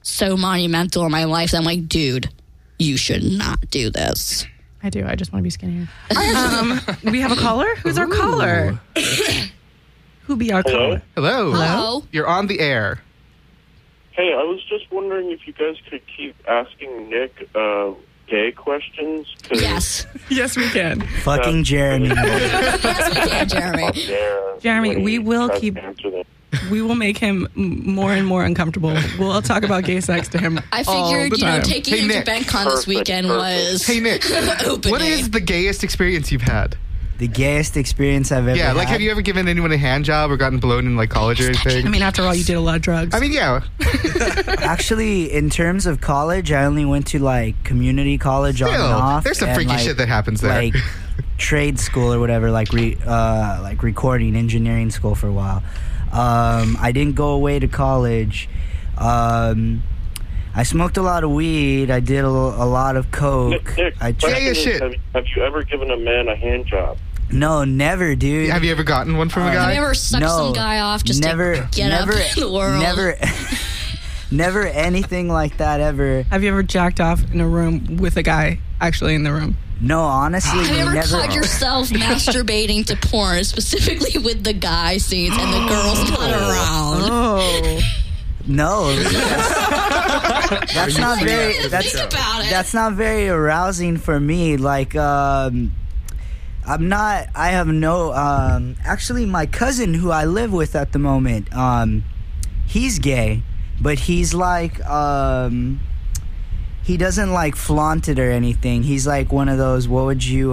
[SPEAKER 3] so monumental in my life that I'm like, dude, you should not do this.
[SPEAKER 2] I do. I just want to be skinnier. um, we have a caller? Who's our caller? Who be our
[SPEAKER 10] Hello?
[SPEAKER 2] caller?
[SPEAKER 4] Hello.
[SPEAKER 3] Hello?
[SPEAKER 4] You're on the air.
[SPEAKER 10] Hey, I was just wondering if you guys could keep asking Nick uh, gay questions. 'cause-
[SPEAKER 3] Yes.
[SPEAKER 2] Yes, we can.
[SPEAKER 9] Fucking Jeremy.
[SPEAKER 3] Yes, we can, Jeremy.
[SPEAKER 10] Up there
[SPEAKER 2] Jeremy,
[SPEAKER 10] when
[SPEAKER 2] we
[SPEAKER 10] he
[SPEAKER 2] will
[SPEAKER 10] tries to
[SPEAKER 2] keep-
[SPEAKER 10] answer them.
[SPEAKER 2] We will make him m- more and more uncomfortable. We'll talk about gay sex to him
[SPEAKER 3] I
[SPEAKER 2] all
[SPEAKER 3] figured,
[SPEAKER 2] the
[SPEAKER 3] you know,
[SPEAKER 2] time.
[SPEAKER 3] taking
[SPEAKER 4] Hey,
[SPEAKER 3] him
[SPEAKER 4] Nick.
[SPEAKER 3] to BentCon this
[SPEAKER 10] Perfect,
[SPEAKER 3] weekend
[SPEAKER 10] perfect.
[SPEAKER 3] was
[SPEAKER 4] Hey, Nick.
[SPEAKER 3] opening.
[SPEAKER 4] What is the gayest experience you've had?
[SPEAKER 9] The gayest experience I've ever
[SPEAKER 4] Yeah,
[SPEAKER 9] had.
[SPEAKER 4] like have you ever given anyone a hand job or gotten blown in like college or anything?
[SPEAKER 2] I mean, after all, you did a lot of drugs.
[SPEAKER 4] I mean, yeah.
[SPEAKER 9] Actually, in terms of college, I only went to like community college on and
[SPEAKER 4] Still,
[SPEAKER 9] off.
[SPEAKER 4] there's some
[SPEAKER 9] and,
[SPEAKER 4] freaky
[SPEAKER 9] like,
[SPEAKER 4] shit that happens there.
[SPEAKER 9] Like trade school or whatever, like re, uh, like recording engineering school for a while. Um, I didn't go away to college. Um, I smoked a lot of weed. I did a, a lot of coke.
[SPEAKER 10] Nick, Nick
[SPEAKER 9] I
[SPEAKER 10] question
[SPEAKER 4] Gay as
[SPEAKER 10] is,
[SPEAKER 4] shit.
[SPEAKER 10] Have, have you ever given a man a hand job?
[SPEAKER 9] no, never, dude.
[SPEAKER 4] Have you ever gotten one from a
[SPEAKER 3] Have
[SPEAKER 4] guy?
[SPEAKER 3] you ever sucked
[SPEAKER 9] no,
[SPEAKER 3] some guy off just
[SPEAKER 9] never,
[SPEAKER 3] to get
[SPEAKER 9] never,
[SPEAKER 3] up in the world?
[SPEAKER 9] Never, never anything like that ever.
[SPEAKER 2] Have you ever jacked off in a room with a guy actually in the room?
[SPEAKER 9] No, honestly,
[SPEAKER 3] Have you ever
[SPEAKER 9] never.
[SPEAKER 3] caught yourself masturbating to porn, specifically with the guy scenes and the girls not around?
[SPEAKER 2] Oh.
[SPEAKER 9] No, that's, that's not very.
[SPEAKER 3] Think
[SPEAKER 9] That's
[SPEAKER 3] about it.
[SPEAKER 9] that's not very arousing for me. Like, um, I'm not. I have no. Um, actually, my cousin who I live with at the moment, um, he's gay, but he's like, um, he doesn't like flaunt it or anything. He's like one of those. What would you?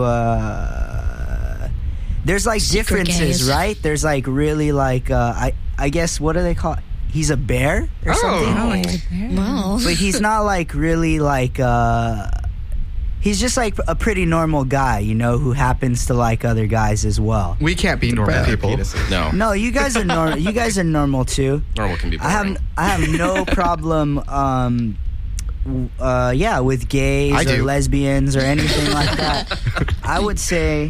[SPEAKER 9] Uh, there's like
[SPEAKER 3] Secret
[SPEAKER 9] differences,
[SPEAKER 3] gays.
[SPEAKER 9] right? There's like really like. Uh, I I guess what do they call? He's a bear or something.
[SPEAKER 3] Well,
[SPEAKER 9] But he's not like really like uh he's just like a pretty normal guy, you know, who happens to like other guys as well.
[SPEAKER 4] We can't be normal people.
[SPEAKER 8] No.
[SPEAKER 9] No, you guys are normal. You guys are normal too.
[SPEAKER 8] Normal can be
[SPEAKER 9] I
[SPEAKER 8] boring.
[SPEAKER 9] have I have no problem um w- uh yeah, with gays
[SPEAKER 4] I
[SPEAKER 9] or
[SPEAKER 4] do.
[SPEAKER 9] lesbians or anything like that. I would say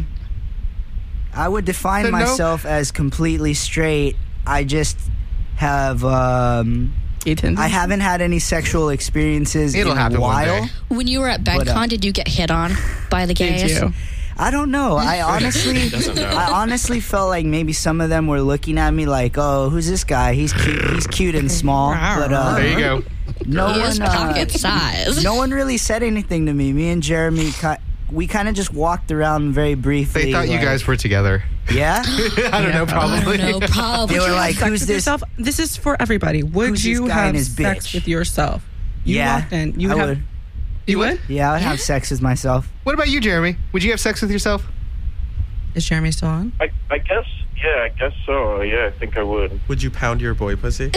[SPEAKER 9] I would define
[SPEAKER 4] Then no.
[SPEAKER 9] myself as completely straight. I just have um
[SPEAKER 2] Ethan.
[SPEAKER 9] I haven't had any sexual experiences
[SPEAKER 4] It'll
[SPEAKER 9] in a
[SPEAKER 4] happen one
[SPEAKER 9] while.
[SPEAKER 4] day.
[SPEAKER 3] when you were at BentCon,
[SPEAKER 9] But, uh,
[SPEAKER 3] did you get hit on by the
[SPEAKER 2] Did
[SPEAKER 3] gays?
[SPEAKER 2] you?
[SPEAKER 9] I don't know. I honestly,
[SPEAKER 8] Doesn't know.
[SPEAKER 9] I honestly felt like maybe some of them were looking at me like, "Oh, who's this guy? He's cute. He's cute and small." But uh,
[SPEAKER 4] There you go.
[SPEAKER 9] no
[SPEAKER 3] He is
[SPEAKER 9] one, uh,
[SPEAKER 3] pocket size.
[SPEAKER 9] no one really said anything to me. Me and Jeremy, ki- we kind of just walked around very briefly.
[SPEAKER 4] They thought you
[SPEAKER 9] like-
[SPEAKER 4] guys were together.
[SPEAKER 9] Yeah.
[SPEAKER 4] I don't know, probably.
[SPEAKER 3] No problem.
[SPEAKER 9] They were like,
[SPEAKER 2] Sex
[SPEAKER 9] "Who's
[SPEAKER 2] with
[SPEAKER 9] this?"
[SPEAKER 2] yourself? This is for everybody. Would
[SPEAKER 9] Who's
[SPEAKER 2] you
[SPEAKER 9] this guy
[SPEAKER 2] have
[SPEAKER 9] and his
[SPEAKER 2] sex
[SPEAKER 9] bitch?
[SPEAKER 2] with yourself? You
[SPEAKER 9] Yeah,
[SPEAKER 2] walked in. You
[SPEAKER 9] I
[SPEAKER 2] would have.
[SPEAKER 9] would.
[SPEAKER 2] You would?
[SPEAKER 9] Yeah, I would have sex with myself.
[SPEAKER 4] What about you, Jeremy? Would you have sex with yourself?
[SPEAKER 2] Is Jeremy still on?
[SPEAKER 10] I, I guess, yeah, I guess so. Yeah, I think I would.
[SPEAKER 5] Would you pound your boy pussy?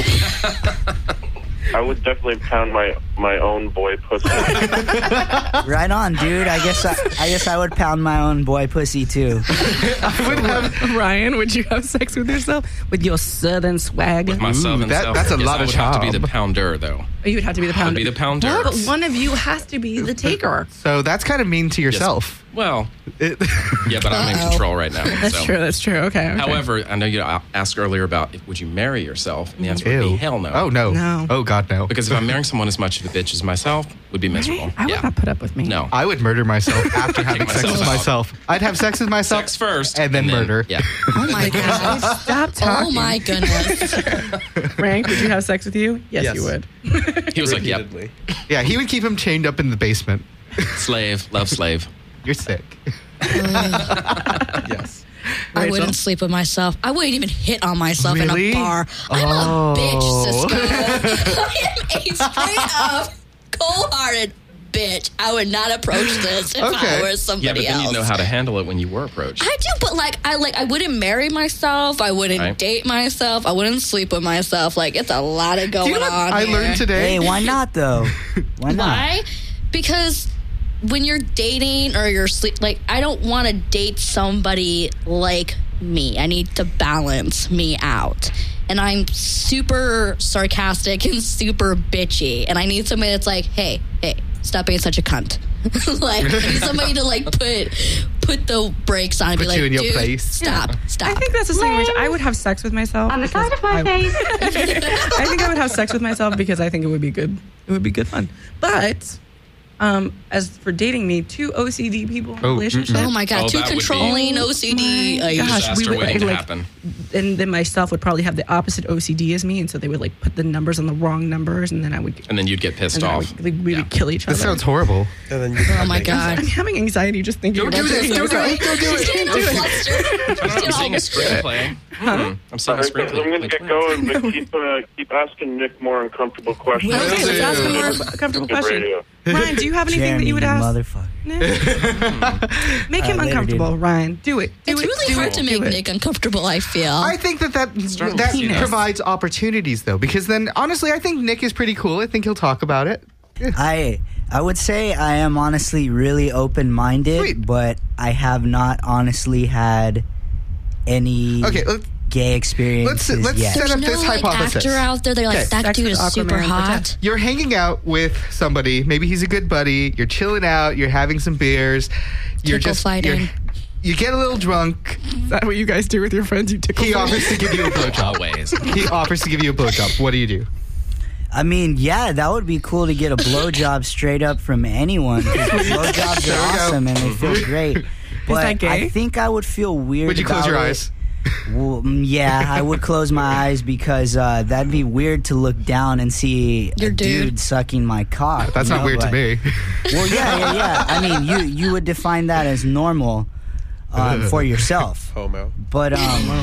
[SPEAKER 10] I would definitely pound my my own boy pussy.
[SPEAKER 9] Right on, dude. I guess I, I guess I would pound my own boy pussy too.
[SPEAKER 4] I would have.
[SPEAKER 2] Ryan, would you have sex with yourself? With your southern swag?
[SPEAKER 8] With my southern
[SPEAKER 4] that-
[SPEAKER 8] self,
[SPEAKER 4] that's a
[SPEAKER 8] yes,
[SPEAKER 4] lot
[SPEAKER 8] I
[SPEAKER 4] of
[SPEAKER 8] would have to be
[SPEAKER 4] charm.
[SPEAKER 8] the pounder, though.
[SPEAKER 2] You would have to be the
[SPEAKER 8] I would
[SPEAKER 2] pounder.
[SPEAKER 8] be the pounder.
[SPEAKER 2] Well, but one of you has to be the taker.
[SPEAKER 4] So that's kind of mean to yourself.
[SPEAKER 8] Well,
[SPEAKER 4] It-
[SPEAKER 8] yeah, but I'm in
[SPEAKER 3] Uh-oh.
[SPEAKER 8] control right now.
[SPEAKER 2] That's
[SPEAKER 8] so.
[SPEAKER 2] true. That's true. Okay. okay.
[SPEAKER 8] However, I know you asked earlier about if, would you marry yourself, and the answer would
[SPEAKER 4] Ew.
[SPEAKER 8] be hell no.
[SPEAKER 4] Oh no.
[SPEAKER 2] No.
[SPEAKER 4] Oh god no.
[SPEAKER 8] Because if I'm marrying someone as much of a bitch as myself, would be miserable.
[SPEAKER 2] I would
[SPEAKER 8] yeah.
[SPEAKER 2] not put up with me.
[SPEAKER 8] No.
[SPEAKER 4] I would murder myself after having sex
[SPEAKER 8] myself
[SPEAKER 4] with
[SPEAKER 8] out.
[SPEAKER 4] myself. I'd have sex with myself
[SPEAKER 8] Sex first,
[SPEAKER 4] and then murder.
[SPEAKER 8] Yeah.
[SPEAKER 3] Oh my god.
[SPEAKER 2] Stop talking.
[SPEAKER 3] Oh my goodness.
[SPEAKER 2] Frank, would you have sex with you? Yes,
[SPEAKER 5] Yes.
[SPEAKER 2] you would.
[SPEAKER 8] He was like, yep,
[SPEAKER 5] Repeatedly.
[SPEAKER 4] Yeah, he would keep him chained up in the basement.
[SPEAKER 8] slave, love slave.
[SPEAKER 4] You're sick.
[SPEAKER 5] Yes.
[SPEAKER 3] I
[SPEAKER 2] Rachel?
[SPEAKER 3] wouldn't sleep with myself. I wouldn't even hit on myself
[SPEAKER 4] Really?
[SPEAKER 3] in a bar. I'm
[SPEAKER 4] Oh.
[SPEAKER 3] a bitch, Cisco. I am a straight up, cold-hearted bitch. I would not approach this if
[SPEAKER 4] Okay.
[SPEAKER 3] I were
[SPEAKER 8] Yeah,
[SPEAKER 3] somebody
[SPEAKER 8] but then
[SPEAKER 3] else.
[SPEAKER 8] you'd know how to handle it when you were approached.
[SPEAKER 3] I do, but like I like I wouldn't marry myself. I wouldn't
[SPEAKER 8] Right.
[SPEAKER 3] date myself. I wouldn't sleep with myself. Like it's a lot of going
[SPEAKER 4] Do you know what
[SPEAKER 3] on.
[SPEAKER 4] I
[SPEAKER 3] here.
[SPEAKER 4] learned today?
[SPEAKER 9] Hey, why not though? Why not?
[SPEAKER 3] Why? Because when you're dating or you're sleep, like I don't want to date somebody like me. I need to balance me out. And I'm super sarcastic and super bitchy. And I need somebody that's like, hey, hey, stop being such a cunt. Like, I need somebody to like put put the brakes on and
[SPEAKER 4] Put
[SPEAKER 3] be like,
[SPEAKER 4] you in your
[SPEAKER 3] dude,
[SPEAKER 4] place."
[SPEAKER 3] stop, stop.
[SPEAKER 2] I think that's the same way I would have sex with myself.
[SPEAKER 1] On the
[SPEAKER 2] because
[SPEAKER 1] side of my
[SPEAKER 2] I,
[SPEAKER 1] face.
[SPEAKER 2] I think I would have sex with myself because I think it would be good. It would be good fun. But um, as for dating me, two O C D people in a
[SPEAKER 4] Oh,
[SPEAKER 2] relationship.
[SPEAKER 3] Oh my god,
[SPEAKER 8] Oh,
[SPEAKER 3] too
[SPEAKER 8] that would be-
[SPEAKER 3] controlling, O C D.
[SPEAKER 2] My
[SPEAKER 3] Like,
[SPEAKER 2] gosh,
[SPEAKER 8] Disaster
[SPEAKER 2] we would,
[SPEAKER 8] waiting to
[SPEAKER 2] like,
[SPEAKER 8] happen.
[SPEAKER 2] And then myself would probably have the opposite O C D as me, and so they would like put the numbers on the wrong numbers, and then I would.
[SPEAKER 8] And then you'd get pissed
[SPEAKER 2] and then I
[SPEAKER 8] off.
[SPEAKER 2] would, like, we would kill each other.
[SPEAKER 4] This sounds horrible.
[SPEAKER 5] And then you
[SPEAKER 3] oh my god.
[SPEAKER 2] I'm having anxiety just thinking
[SPEAKER 4] Don't
[SPEAKER 2] about
[SPEAKER 4] do this.
[SPEAKER 2] this.
[SPEAKER 4] Don't do it. Don't do
[SPEAKER 3] She's
[SPEAKER 4] it.
[SPEAKER 3] getting all flustered.
[SPEAKER 8] I'm seeing a screenplay. Hmm. I'm seeing a
[SPEAKER 10] I'm
[SPEAKER 8] screenplay.
[SPEAKER 10] going to get going, but keep, uh, keep asking Nick more uncomfortable questions.
[SPEAKER 2] Okay, let's ask him
[SPEAKER 4] Yeah.
[SPEAKER 2] more comfortable
[SPEAKER 10] Good
[SPEAKER 2] question.
[SPEAKER 10] radio.
[SPEAKER 2] Ryan, do you have anything
[SPEAKER 9] Jeremy,
[SPEAKER 2] that you would ask?
[SPEAKER 9] motherfucker.
[SPEAKER 2] Make him
[SPEAKER 9] Uh, later,
[SPEAKER 2] uncomfortable,
[SPEAKER 9] dude.
[SPEAKER 2] Ryan. Do it. Do
[SPEAKER 3] It's
[SPEAKER 2] it.
[SPEAKER 3] really
[SPEAKER 2] do
[SPEAKER 3] hard
[SPEAKER 2] it,
[SPEAKER 3] to
[SPEAKER 2] do
[SPEAKER 3] make
[SPEAKER 2] it.
[SPEAKER 3] Nick uncomfortable, I feel.
[SPEAKER 4] I think that that,
[SPEAKER 8] Start with
[SPEAKER 4] that
[SPEAKER 8] penis.
[SPEAKER 4] provides opportunities, though, because then honestly, I think Nick is pretty cool. I think he'll talk about it.
[SPEAKER 9] I I would say I am honestly really open minded,
[SPEAKER 4] Sweet.
[SPEAKER 9] but I have not honestly had any
[SPEAKER 4] Okay, let's,
[SPEAKER 9] gay experiences
[SPEAKER 4] let's
[SPEAKER 9] yet.
[SPEAKER 4] set
[SPEAKER 3] There's
[SPEAKER 4] up
[SPEAKER 3] no
[SPEAKER 4] this
[SPEAKER 3] like
[SPEAKER 4] hypothesis.
[SPEAKER 3] actor out there. They're like,
[SPEAKER 4] Okay.
[SPEAKER 3] that
[SPEAKER 2] Sex
[SPEAKER 3] dude
[SPEAKER 2] with
[SPEAKER 3] is
[SPEAKER 2] Aquaman
[SPEAKER 3] super
[SPEAKER 2] and
[SPEAKER 3] hot.
[SPEAKER 2] pretend.
[SPEAKER 4] You're hanging out with somebody. Maybe he's a good buddy. You're chilling out. You're having some beers. You're
[SPEAKER 3] Tickle
[SPEAKER 4] just
[SPEAKER 3] fighting.
[SPEAKER 4] you're- You get a little drunk.
[SPEAKER 2] Is that what you guys do with your friends? You tickle
[SPEAKER 4] He
[SPEAKER 2] them?
[SPEAKER 4] offers to give you a blowjob.
[SPEAKER 8] Always.
[SPEAKER 4] He offers to give you a blowjob. What do you do?
[SPEAKER 9] I mean, yeah, that would be cool to get a blowjob straight up from anyone. 'Cause blowjobs
[SPEAKER 4] There we
[SPEAKER 9] are
[SPEAKER 4] go.
[SPEAKER 9] awesome and they feel great. But
[SPEAKER 2] that gay?
[SPEAKER 9] I think I would feel weird.
[SPEAKER 4] Would you close
[SPEAKER 9] about
[SPEAKER 4] your
[SPEAKER 9] it.
[SPEAKER 4] eyes?
[SPEAKER 9] Well, mm, yeah, I would close my eyes because uh, that'd be weird to look down and see
[SPEAKER 3] Your
[SPEAKER 9] a
[SPEAKER 3] dude.
[SPEAKER 9] dude sucking my cock.
[SPEAKER 4] That's
[SPEAKER 9] you
[SPEAKER 4] not
[SPEAKER 9] know,
[SPEAKER 4] weird to
[SPEAKER 9] but-
[SPEAKER 4] me.
[SPEAKER 9] Well, yeah, yeah, yeah. I mean, you you would define that as normal um, for yourself,
[SPEAKER 5] Homo.
[SPEAKER 9] but um,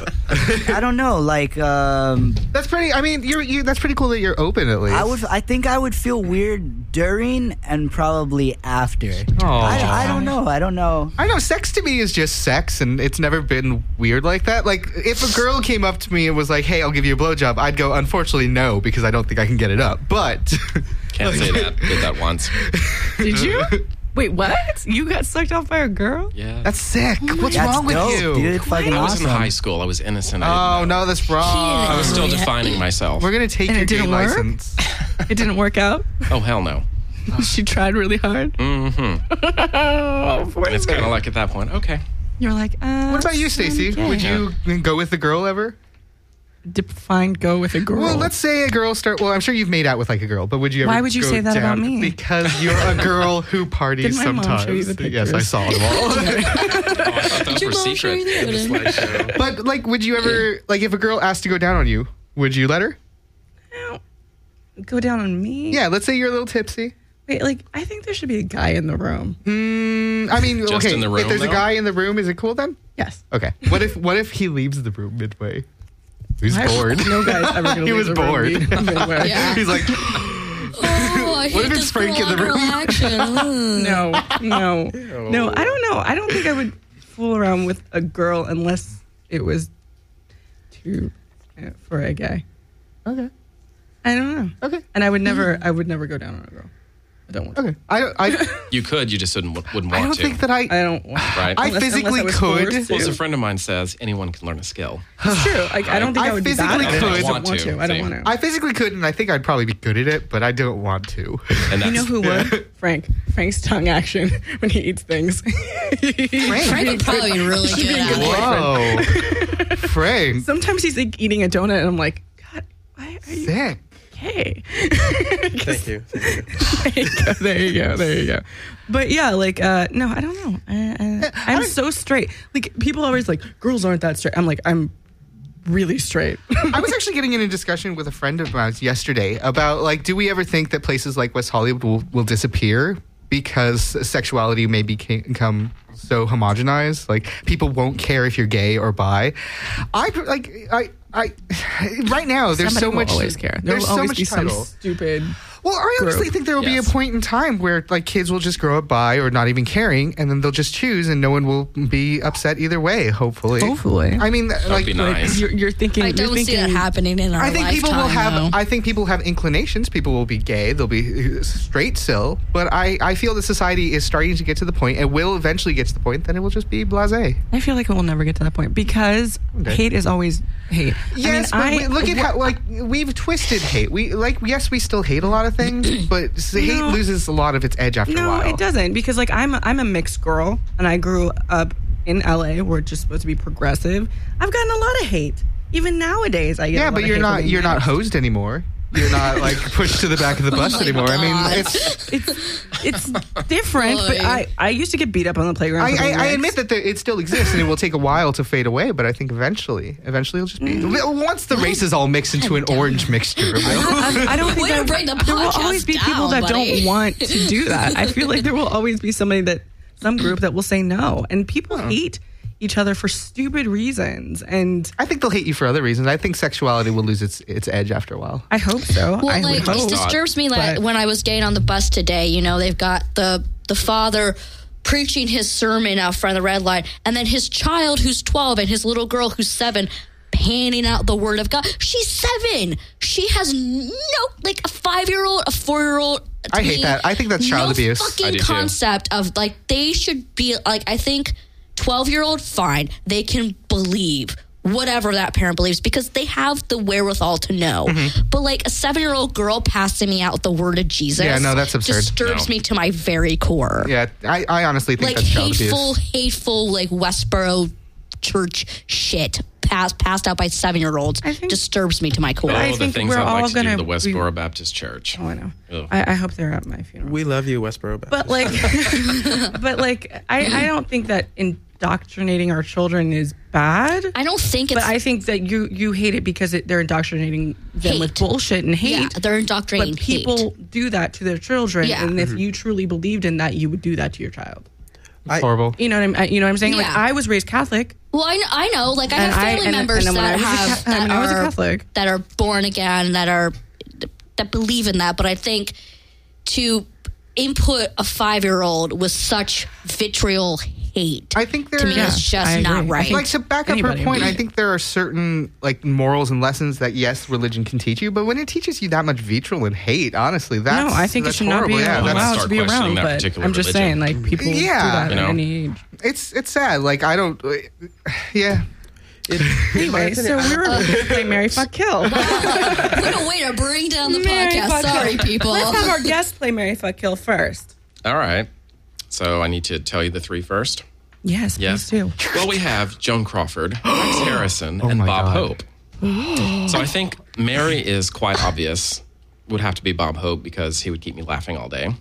[SPEAKER 9] I don't know. Like, um,
[SPEAKER 4] That's pretty. I mean, you're you. That's pretty cool that you're open at least.
[SPEAKER 9] I would. I think I would feel weird during and probably after. I, I don't know. I don't know.
[SPEAKER 4] I know sex to me is just sex, and it's never been weird like that. Like, if a girl came up to me and was like, "Hey, I'll give you a blowjob," I'd go, "Unfortunately, no," because I don't think I can get it up. But
[SPEAKER 8] Can't say that. Did that once.
[SPEAKER 2] Did you? Wait, what? You got sucked off by a girl?
[SPEAKER 8] Yeah.
[SPEAKER 4] that's sick. What's
[SPEAKER 9] That's
[SPEAKER 4] wrong with
[SPEAKER 9] dope,
[SPEAKER 4] you?
[SPEAKER 9] dude. Fucking
[SPEAKER 8] I was
[SPEAKER 9] awesome.
[SPEAKER 8] in high school. I was innocent. I
[SPEAKER 4] Oh
[SPEAKER 8] didn't know.
[SPEAKER 4] no, that's wrong.
[SPEAKER 8] I was still
[SPEAKER 3] Yeah.
[SPEAKER 8] defining myself.
[SPEAKER 4] We're gonna take
[SPEAKER 2] And
[SPEAKER 4] your
[SPEAKER 2] it
[SPEAKER 4] gay
[SPEAKER 2] didn't work?
[SPEAKER 4] license.
[SPEAKER 2] It didn't work out?
[SPEAKER 8] Oh, hell no.
[SPEAKER 2] She tried really hard?
[SPEAKER 8] Mm-hmm.
[SPEAKER 2] Oh, poor
[SPEAKER 8] And it's
[SPEAKER 2] thing.
[SPEAKER 8] kind of like at that point, okay.
[SPEAKER 2] You're like, uh.
[SPEAKER 4] What about you, Stacey?
[SPEAKER 2] okay.
[SPEAKER 4] Would you go with the girl ever?
[SPEAKER 2] Define go with a girl?
[SPEAKER 4] Well, let's say a girl start. Well, I'm sure you've made out with like a girl, but would you ever?
[SPEAKER 2] Why would you
[SPEAKER 4] go
[SPEAKER 2] say that about
[SPEAKER 4] down-
[SPEAKER 2] me?
[SPEAKER 4] Because you're a girl who parties
[SPEAKER 2] Did my mom
[SPEAKER 4] sometimes.
[SPEAKER 2] show you the
[SPEAKER 4] Yes, I
[SPEAKER 2] pictures?
[SPEAKER 4] saw them all.
[SPEAKER 8] Oh, I thought those
[SPEAKER 3] your
[SPEAKER 8] were
[SPEAKER 3] mom show
[SPEAKER 8] secret.
[SPEAKER 3] you the
[SPEAKER 8] in the
[SPEAKER 3] evidence?
[SPEAKER 8] slideshow.
[SPEAKER 4] But like, would you ever like if a girl asked to go down on you? Would you let her?
[SPEAKER 2] Go down on me?
[SPEAKER 4] Yeah, let's say you're a little tipsy.
[SPEAKER 2] Wait, like, I think there should be a guy in the room.
[SPEAKER 4] Mm, I mean,
[SPEAKER 8] Just
[SPEAKER 4] okay.
[SPEAKER 8] in the room,
[SPEAKER 4] if there's a
[SPEAKER 8] though?
[SPEAKER 4] guy in the room, is it cool then?
[SPEAKER 2] Yes.
[SPEAKER 4] Okay. What if what if he leaves the room midway? He's
[SPEAKER 2] I-
[SPEAKER 4] bored.
[SPEAKER 2] No guy's ever going to
[SPEAKER 4] He was bored.
[SPEAKER 3] Yeah.
[SPEAKER 4] He's like,
[SPEAKER 3] Oh, I
[SPEAKER 4] What
[SPEAKER 3] hate
[SPEAKER 4] if it's
[SPEAKER 3] this
[SPEAKER 4] Frank in the
[SPEAKER 3] girl
[SPEAKER 4] room?
[SPEAKER 3] action. Ugh.
[SPEAKER 2] No, no, no. I don't know. I don't think I would fool around with a girl unless it was to uh, for a guy.
[SPEAKER 4] okay,
[SPEAKER 2] I don't know.
[SPEAKER 4] okay,
[SPEAKER 2] And I would never. I would never go down on a girl. I don't want. To.
[SPEAKER 4] okay. I I,
[SPEAKER 8] You could, you just wouldn't, wouldn't want
[SPEAKER 4] I don't
[SPEAKER 8] to.
[SPEAKER 4] think that I.
[SPEAKER 2] I don't want.
[SPEAKER 8] Right?
[SPEAKER 4] I
[SPEAKER 2] Unless-
[SPEAKER 4] physically
[SPEAKER 2] unless I was
[SPEAKER 4] could.
[SPEAKER 2] forced
[SPEAKER 8] Well, as a
[SPEAKER 2] to.
[SPEAKER 8] friend of mine says, anyone can learn a skill.
[SPEAKER 2] It's true. Like I don't think
[SPEAKER 4] I
[SPEAKER 2] I, would be bad
[SPEAKER 4] physically
[SPEAKER 2] at it.
[SPEAKER 4] could.
[SPEAKER 2] I don't
[SPEAKER 8] Want
[SPEAKER 2] want
[SPEAKER 8] to.
[SPEAKER 2] to. I don't
[SPEAKER 8] Same.
[SPEAKER 2] want to.
[SPEAKER 4] I physically could, and I think I'd probably be good at it, but I don't want to.
[SPEAKER 8] And that's,
[SPEAKER 2] You know who would? Frank. Frank's tongue action when he eats things.
[SPEAKER 3] Frank would probably be really good at it.
[SPEAKER 4] Whoa, Frank,
[SPEAKER 2] Sometimes he's like eating a donut, and I'm like, God, why are you
[SPEAKER 4] sick.
[SPEAKER 2] gay?
[SPEAKER 5] Thank you. Thank you.
[SPEAKER 2] There you go. There you go. But yeah, like, uh, no, I don't know. I, I, I'm so straight. Like, people always like, girls aren't that straight. I'm like, I'm really straight.
[SPEAKER 4] I was actually getting in a discussion with a friend of mine yesterday about like, do we ever think that places like West Hollywood will, will disappear because sexuality may beca- become so homogenized? Like, people won't care if you're gay or bi. I like I I right now there's
[SPEAKER 2] Somebody
[SPEAKER 4] so
[SPEAKER 2] will
[SPEAKER 4] much
[SPEAKER 2] always care. There
[SPEAKER 4] There's
[SPEAKER 2] will
[SPEAKER 4] so
[SPEAKER 2] always
[SPEAKER 4] much
[SPEAKER 2] be
[SPEAKER 4] title.
[SPEAKER 2] some stupid.
[SPEAKER 4] Well, I honestly
[SPEAKER 2] group.
[SPEAKER 4] think there will
[SPEAKER 8] Yes.
[SPEAKER 4] be a point in time where like kids will just grow up bi or not even caring, and then they'll just choose, and no one will be upset either way. Hopefully,
[SPEAKER 2] Hopefully.
[SPEAKER 4] I mean,
[SPEAKER 8] That'd
[SPEAKER 4] like,
[SPEAKER 8] be
[SPEAKER 2] Like,
[SPEAKER 8] nice.
[SPEAKER 2] you're, you're thinking.
[SPEAKER 3] I
[SPEAKER 2] you're
[SPEAKER 3] don't see
[SPEAKER 2] thinking,
[SPEAKER 3] that happening in our
[SPEAKER 4] I think people will
[SPEAKER 3] lifetime,
[SPEAKER 4] have.
[SPEAKER 3] though.
[SPEAKER 4] I think people have inclinations. People will be gay. They'll be uh, straight still. But I, I feel that society is starting to get to the point. It will eventually get to the point. Then it will just be blasé.
[SPEAKER 2] I feel like it will never get to that point because
[SPEAKER 4] Okay.
[SPEAKER 2] hate is always hate.
[SPEAKER 4] Yes,
[SPEAKER 2] I mean,
[SPEAKER 4] but we, look at
[SPEAKER 2] what-
[SPEAKER 4] how like we've twisted hate. We like yes, we still hate a lot of thing, but the hate
[SPEAKER 2] No.
[SPEAKER 4] loses a lot of its edge after a
[SPEAKER 2] No,
[SPEAKER 4] while.
[SPEAKER 2] it doesn't, because like I'm a, I'm a mixed girl, and I grew up in L A where it's just supposed to be progressive. I've gotten a lot of hate. Even nowadays, I get a
[SPEAKER 4] Yeah,
[SPEAKER 2] lot
[SPEAKER 4] but
[SPEAKER 2] of
[SPEAKER 4] you're
[SPEAKER 2] hate for
[SPEAKER 4] not
[SPEAKER 2] being
[SPEAKER 4] you're not
[SPEAKER 2] mixed.
[SPEAKER 4] hosed anymore. You're not like pushed to the back of the bus
[SPEAKER 3] Oh my
[SPEAKER 4] anymore. I mean,
[SPEAKER 3] God.
[SPEAKER 4] it's.
[SPEAKER 2] It's it's different, but
[SPEAKER 3] Boy.
[SPEAKER 2] I, I used to get beat up on the playground.
[SPEAKER 4] I,
[SPEAKER 2] for being
[SPEAKER 4] I, I
[SPEAKER 2] mixed.
[SPEAKER 4] admit that there, it still exists and it will take a while to fade away, but I think eventually, eventually it'll just be.
[SPEAKER 2] Mm.
[SPEAKER 4] Once the race is all mixed into an orange mixture, it will.
[SPEAKER 2] I, I don't think
[SPEAKER 3] Way to
[SPEAKER 2] that
[SPEAKER 3] bring the
[SPEAKER 2] there will
[SPEAKER 3] podcast
[SPEAKER 2] always be people
[SPEAKER 3] down,
[SPEAKER 2] that
[SPEAKER 3] buddy.
[SPEAKER 2] don't want to do that. I feel like there will always be somebody that some group that will say no, and people hate each other for stupid reasons. And
[SPEAKER 4] I think they'll hate you for other reasons. I think sexuality will lose its its edge after a while.
[SPEAKER 2] I hope so.
[SPEAKER 3] Well,
[SPEAKER 2] I
[SPEAKER 3] like
[SPEAKER 2] would
[SPEAKER 3] it
[SPEAKER 2] hope.
[SPEAKER 3] disturbs me that
[SPEAKER 2] but-
[SPEAKER 3] when I was getting on the bus today, you know, they've got the the father preaching his sermon out front of the red light, and then his child who's twelve and his little girl who's seven panning out the word of God. She's seven. She has no, like a five year old, a four year old.
[SPEAKER 4] I hate that. I think that's child
[SPEAKER 3] no
[SPEAKER 4] abuse.
[SPEAKER 3] Fucking
[SPEAKER 8] I do too.
[SPEAKER 3] concept of like they should be like I think twelve year old fine. They can believe whatever that parent believes because they have the wherewithal to know.
[SPEAKER 4] Mm-hmm.
[SPEAKER 3] But like a seven year old girl passing me out the word of Jesus,
[SPEAKER 4] Yeah, no, that's absurd.
[SPEAKER 3] disturbs
[SPEAKER 8] No.
[SPEAKER 3] me to my very core.
[SPEAKER 4] Yeah, I, I honestly think
[SPEAKER 3] Like
[SPEAKER 4] that's child
[SPEAKER 3] hateful,
[SPEAKER 4] abuse.
[SPEAKER 3] hateful, like Westboro church shit passed passed out by seven year olds
[SPEAKER 2] I think-
[SPEAKER 3] disturbs me to my core.
[SPEAKER 8] Oh,
[SPEAKER 2] I
[SPEAKER 8] the
[SPEAKER 2] think
[SPEAKER 8] things
[SPEAKER 2] we're
[SPEAKER 8] I'd
[SPEAKER 2] all
[SPEAKER 8] like to do
[SPEAKER 2] gonna
[SPEAKER 8] to the Westboro
[SPEAKER 2] be-
[SPEAKER 8] Baptist Church.
[SPEAKER 2] Oh, I know.
[SPEAKER 8] Ugh.
[SPEAKER 2] I, I hope they're at my funeral.
[SPEAKER 5] We love you, Westboro Baptist.
[SPEAKER 2] But like, but like, I, I don't think that indoctrinating our children is bad.
[SPEAKER 3] I don't think it's
[SPEAKER 2] But I think that you you hate it because it, they're indoctrinating them with
[SPEAKER 3] Hate.
[SPEAKER 2] bullshit and hate.
[SPEAKER 3] yeah, they're indoctrinating
[SPEAKER 2] But people
[SPEAKER 3] hate.
[SPEAKER 2] do that to their children,
[SPEAKER 3] Yeah.
[SPEAKER 2] and if you truly believed in that, you would do that to your child.
[SPEAKER 5] I-
[SPEAKER 4] Horrible.
[SPEAKER 2] You know what I'm? You know what I'm saying? Like
[SPEAKER 3] Yeah.
[SPEAKER 2] I was raised Catholic.
[SPEAKER 3] Well, I know, I know. Like I
[SPEAKER 2] And
[SPEAKER 3] have
[SPEAKER 2] I-
[SPEAKER 3] family
[SPEAKER 2] and-
[SPEAKER 3] members
[SPEAKER 2] and then when
[SPEAKER 3] that
[SPEAKER 2] I was a
[SPEAKER 3] have
[SPEAKER 2] Ca-
[SPEAKER 3] that
[SPEAKER 2] when I was a
[SPEAKER 3] are
[SPEAKER 2] Catholic.
[SPEAKER 3] that are born again, that are that believe in that. But I think to input a five year old with such vitriol hate,
[SPEAKER 4] I think
[SPEAKER 3] to
[SPEAKER 4] there
[SPEAKER 3] me
[SPEAKER 2] Yeah,
[SPEAKER 3] is just
[SPEAKER 2] I
[SPEAKER 3] not
[SPEAKER 2] agree. I
[SPEAKER 3] right.
[SPEAKER 2] think
[SPEAKER 4] Like to back up her
[SPEAKER 2] Anybody
[SPEAKER 4] point,
[SPEAKER 2] would.
[SPEAKER 4] I think there are certain like morals and lessons that yes, religion can teach you, but when it teaches you that much vitriol and hate, honestly, that's
[SPEAKER 2] No, I think it
[SPEAKER 4] that's
[SPEAKER 2] should not be
[SPEAKER 4] horrible. Yeah, that's-
[SPEAKER 2] allowed
[SPEAKER 8] Start
[SPEAKER 2] to be
[SPEAKER 8] questioning
[SPEAKER 2] around.
[SPEAKER 8] that
[SPEAKER 2] But
[SPEAKER 8] particular
[SPEAKER 2] I'm just
[SPEAKER 8] religion.
[SPEAKER 2] saying, like people
[SPEAKER 4] Yeah.
[SPEAKER 2] do that
[SPEAKER 8] You know.
[SPEAKER 2] at any age.
[SPEAKER 4] it's it's sad. Like I don't. Yeah.
[SPEAKER 5] It, in my
[SPEAKER 2] Anyway, so
[SPEAKER 5] opinion,
[SPEAKER 2] we were going to play Mary Fuck Kill.
[SPEAKER 3] What a way to bring down the
[SPEAKER 2] Mary
[SPEAKER 3] podcast.
[SPEAKER 2] Fuck
[SPEAKER 3] Sorry,
[SPEAKER 2] Kill.
[SPEAKER 3] people.
[SPEAKER 2] Let's have our guest play Mary Fuck Kill first.
[SPEAKER 8] All right. So I need to tell you the three first.
[SPEAKER 2] Yes,
[SPEAKER 8] Yes.
[SPEAKER 2] please do.
[SPEAKER 8] Well, we have Joan Crawford, Rex Harrison, and
[SPEAKER 4] my
[SPEAKER 8] Bob
[SPEAKER 4] God.
[SPEAKER 8] Hope. So I think Mary is quite obvious. Would have to be Bob Hope because he would keep me laughing all day.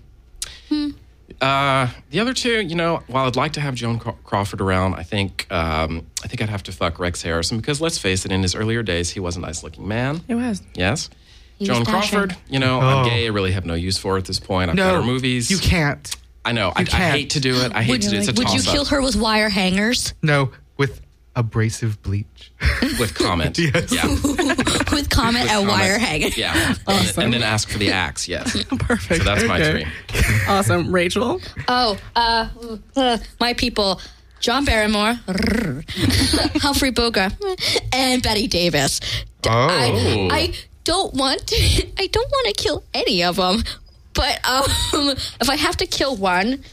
[SPEAKER 8] Uh, the other two, you know, while I'd like to have Joan Craw- Crawford around, I think um, I think I'd have to fuck Rex Harrison because let's face it, in his earlier days, he was a nice-looking man.
[SPEAKER 2] It was.
[SPEAKER 8] Yes.
[SPEAKER 3] He
[SPEAKER 8] Joan
[SPEAKER 3] was dashing.
[SPEAKER 8] Crawford, you know,
[SPEAKER 4] Oh.
[SPEAKER 8] I'm gay. I really have no use for her at this point. I've got
[SPEAKER 4] No
[SPEAKER 8] her movies.
[SPEAKER 4] You can't.
[SPEAKER 8] I know. I, I
[SPEAKER 4] can't.
[SPEAKER 8] hate to do it. I hate
[SPEAKER 3] Would,
[SPEAKER 8] to do it. It's a
[SPEAKER 3] would you
[SPEAKER 8] toss-up.
[SPEAKER 3] kill her with wire hangers?
[SPEAKER 4] No, with abrasive bleach.
[SPEAKER 8] with comment?
[SPEAKER 4] Yes.
[SPEAKER 8] Yeah.
[SPEAKER 3] With comment and wire
[SPEAKER 8] Comment.
[SPEAKER 3] hangers?
[SPEAKER 8] Yeah. And, then- and then ask for the axe. Yes.
[SPEAKER 2] Perfect.
[SPEAKER 8] So that's my
[SPEAKER 2] Okay.
[SPEAKER 8] three.
[SPEAKER 2] Awesome. Rachel?
[SPEAKER 3] Oh, uh, uh, my people. John Barrymore, Humphrey Bogart, and Betty Davis. D-
[SPEAKER 4] Oh.
[SPEAKER 3] I, I don't want to, I don't want to kill any of them, but um, if I have to kill one,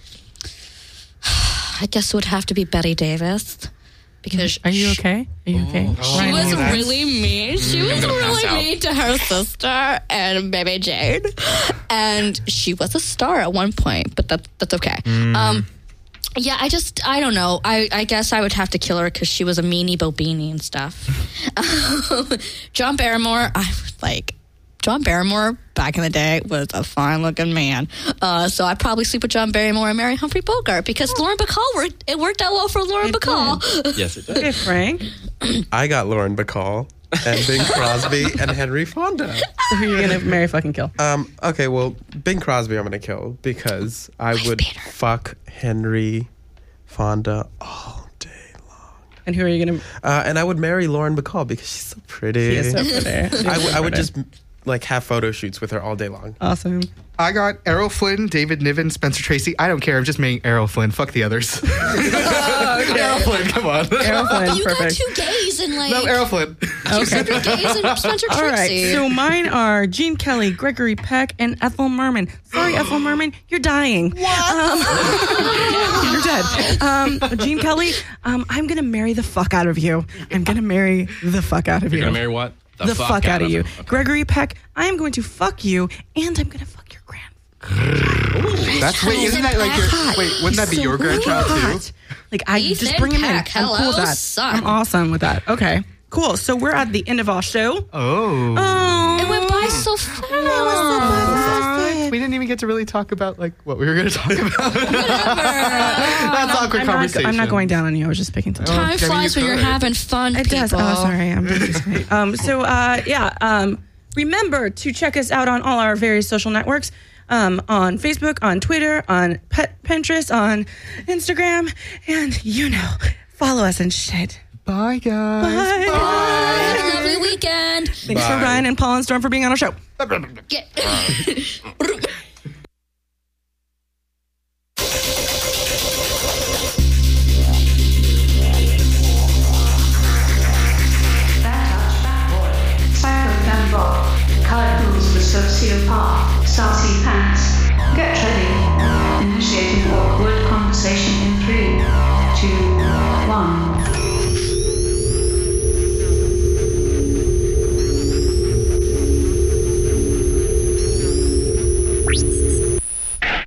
[SPEAKER 3] I guess it would have to be Betty Davis because
[SPEAKER 2] Are you okay? Are you okay?
[SPEAKER 3] she
[SPEAKER 2] Ryan,
[SPEAKER 3] was
[SPEAKER 2] are you okay?
[SPEAKER 3] really mean. She was
[SPEAKER 8] gonna pass
[SPEAKER 3] really
[SPEAKER 8] out.
[SPEAKER 3] mean to her sister and baby Jane, and she was a star at one point. But that that's okay. Um, yeah, I just I don't know. I, I guess I would have to kill her because she was a meanie bobini and stuff. John Barrymore, I was like. John Barrymore, back in the day, was a fine-looking man. Uh, so I'd probably sleep with John Barrymore and marry Humphrey Bogart because Lauren Bacall worked. It worked out well for Lauren
[SPEAKER 2] It
[SPEAKER 3] Bacall.
[SPEAKER 8] Yes, it does.
[SPEAKER 2] Okay, Frank.
[SPEAKER 5] I got Lauren Bacall and Bing Crosby and Henry Fonda.
[SPEAKER 2] So who are you going to marry fucking kill?
[SPEAKER 5] Um, okay, well, Bing Crosby I'm going to kill because I would fuck Henry Fonda all day long.
[SPEAKER 2] And who are you going to...
[SPEAKER 5] Uh, and I would marry Lauren Bacall because she's so pretty.
[SPEAKER 2] She is so pretty. She's
[SPEAKER 5] I,
[SPEAKER 2] so
[SPEAKER 5] w- I would
[SPEAKER 2] pretty.
[SPEAKER 5] just like have photo shoots with her all day long.
[SPEAKER 2] Awesome.
[SPEAKER 4] I got Errol Flynn, David Niven, Spencer Tracy. I don't care. I'm just making Errol Flynn. Fuck the others. Errol Flynn, come on.
[SPEAKER 2] Errol Flynn,
[SPEAKER 3] You
[SPEAKER 2] perfect.
[SPEAKER 3] got two gays and like
[SPEAKER 4] No, Errol Flynn.
[SPEAKER 3] two separate gays and Spencer
[SPEAKER 2] All right,
[SPEAKER 3] Tracy.
[SPEAKER 2] so mine are Gene Kelly, Gregory Peck, and Ethel Merman. Sorry, Ethel Merman, you're dying. What? Um, you're dead. Um, Gene Kelly, um, I'm gonna marry the fuck out of you. I'm gonna marry the fuck out of
[SPEAKER 8] You're
[SPEAKER 2] you.
[SPEAKER 8] gonna marry what? the,
[SPEAKER 2] the fuck, fuck out of you.
[SPEAKER 8] him. Okay.
[SPEAKER 2] Gregory Peck, I am going to fuck you, and I'm going to fuck your grand.
[SPEAKER 4] Ooh, that's wait, isn't that like your wait? Wouldn't that be
[SPEAKER 2] So
[SPEAKER 4] your grandchild
[SPEAKER 2] hot.
[SPEAKER 4] too?
[SPEAKER 2] Like I
[SPEAKER 3] Ethan
[SPEAKER 2] just bring him
[SPEAKER 3] Peck,
[SPEAKER 2] in. I'm cool with
[SPEAKER 3] hello,
[SPEAKER 2] that.
[SPEAKER 3] son.
[SPEAKER 2] I'm awesome with that. Okay, cool. So we're at the end of our show.
[SPEAKER 4] Oh.
[SPEAKER 2] Oh,
[SPEAKER 3] It went by so fast.
[SPEAKER 4] We didn't even get to really talk about like what we were going to talk about. That's awkward
[SPEAKER 2] I'm
[SPEAKER 4] conversation.
[SPEAKER 2] Not, I'm not going down on you. I was just picking something.
[SPEAKER 4] Oh,
[SPEAKER 3] Time
[SPEAKER 4] I mean,
[SPEAKER 3] flies
[SPEAKER 4] you
[SPEAKER 3] when you're
[SPEAKER 4] could.
[SPEAKER 3] having fun,
[SPEAKER 2] It
[SPEAKER 3] people.
[SPEAKER 2] does. Oh, sorry. I'm being sorry. Um, so, uh, yeah. Um, remember to check us out on all our various social networks. Um, on Facebook, on Twitter, on Pet Pinterest, on Instagram, and you know, follow us and shit.
[SPEAKER 4] Bye, guys.
[SPEAKER 2] Bye.
[SPEAKER 3] Have a lovely weekend.
[SPEAKER 2] Thanks
[SPEAKER 5] Bye.
[SPEAKER 2] for Ryan and Paul and Storm for being on our show.
[SPEAKER 3] Get-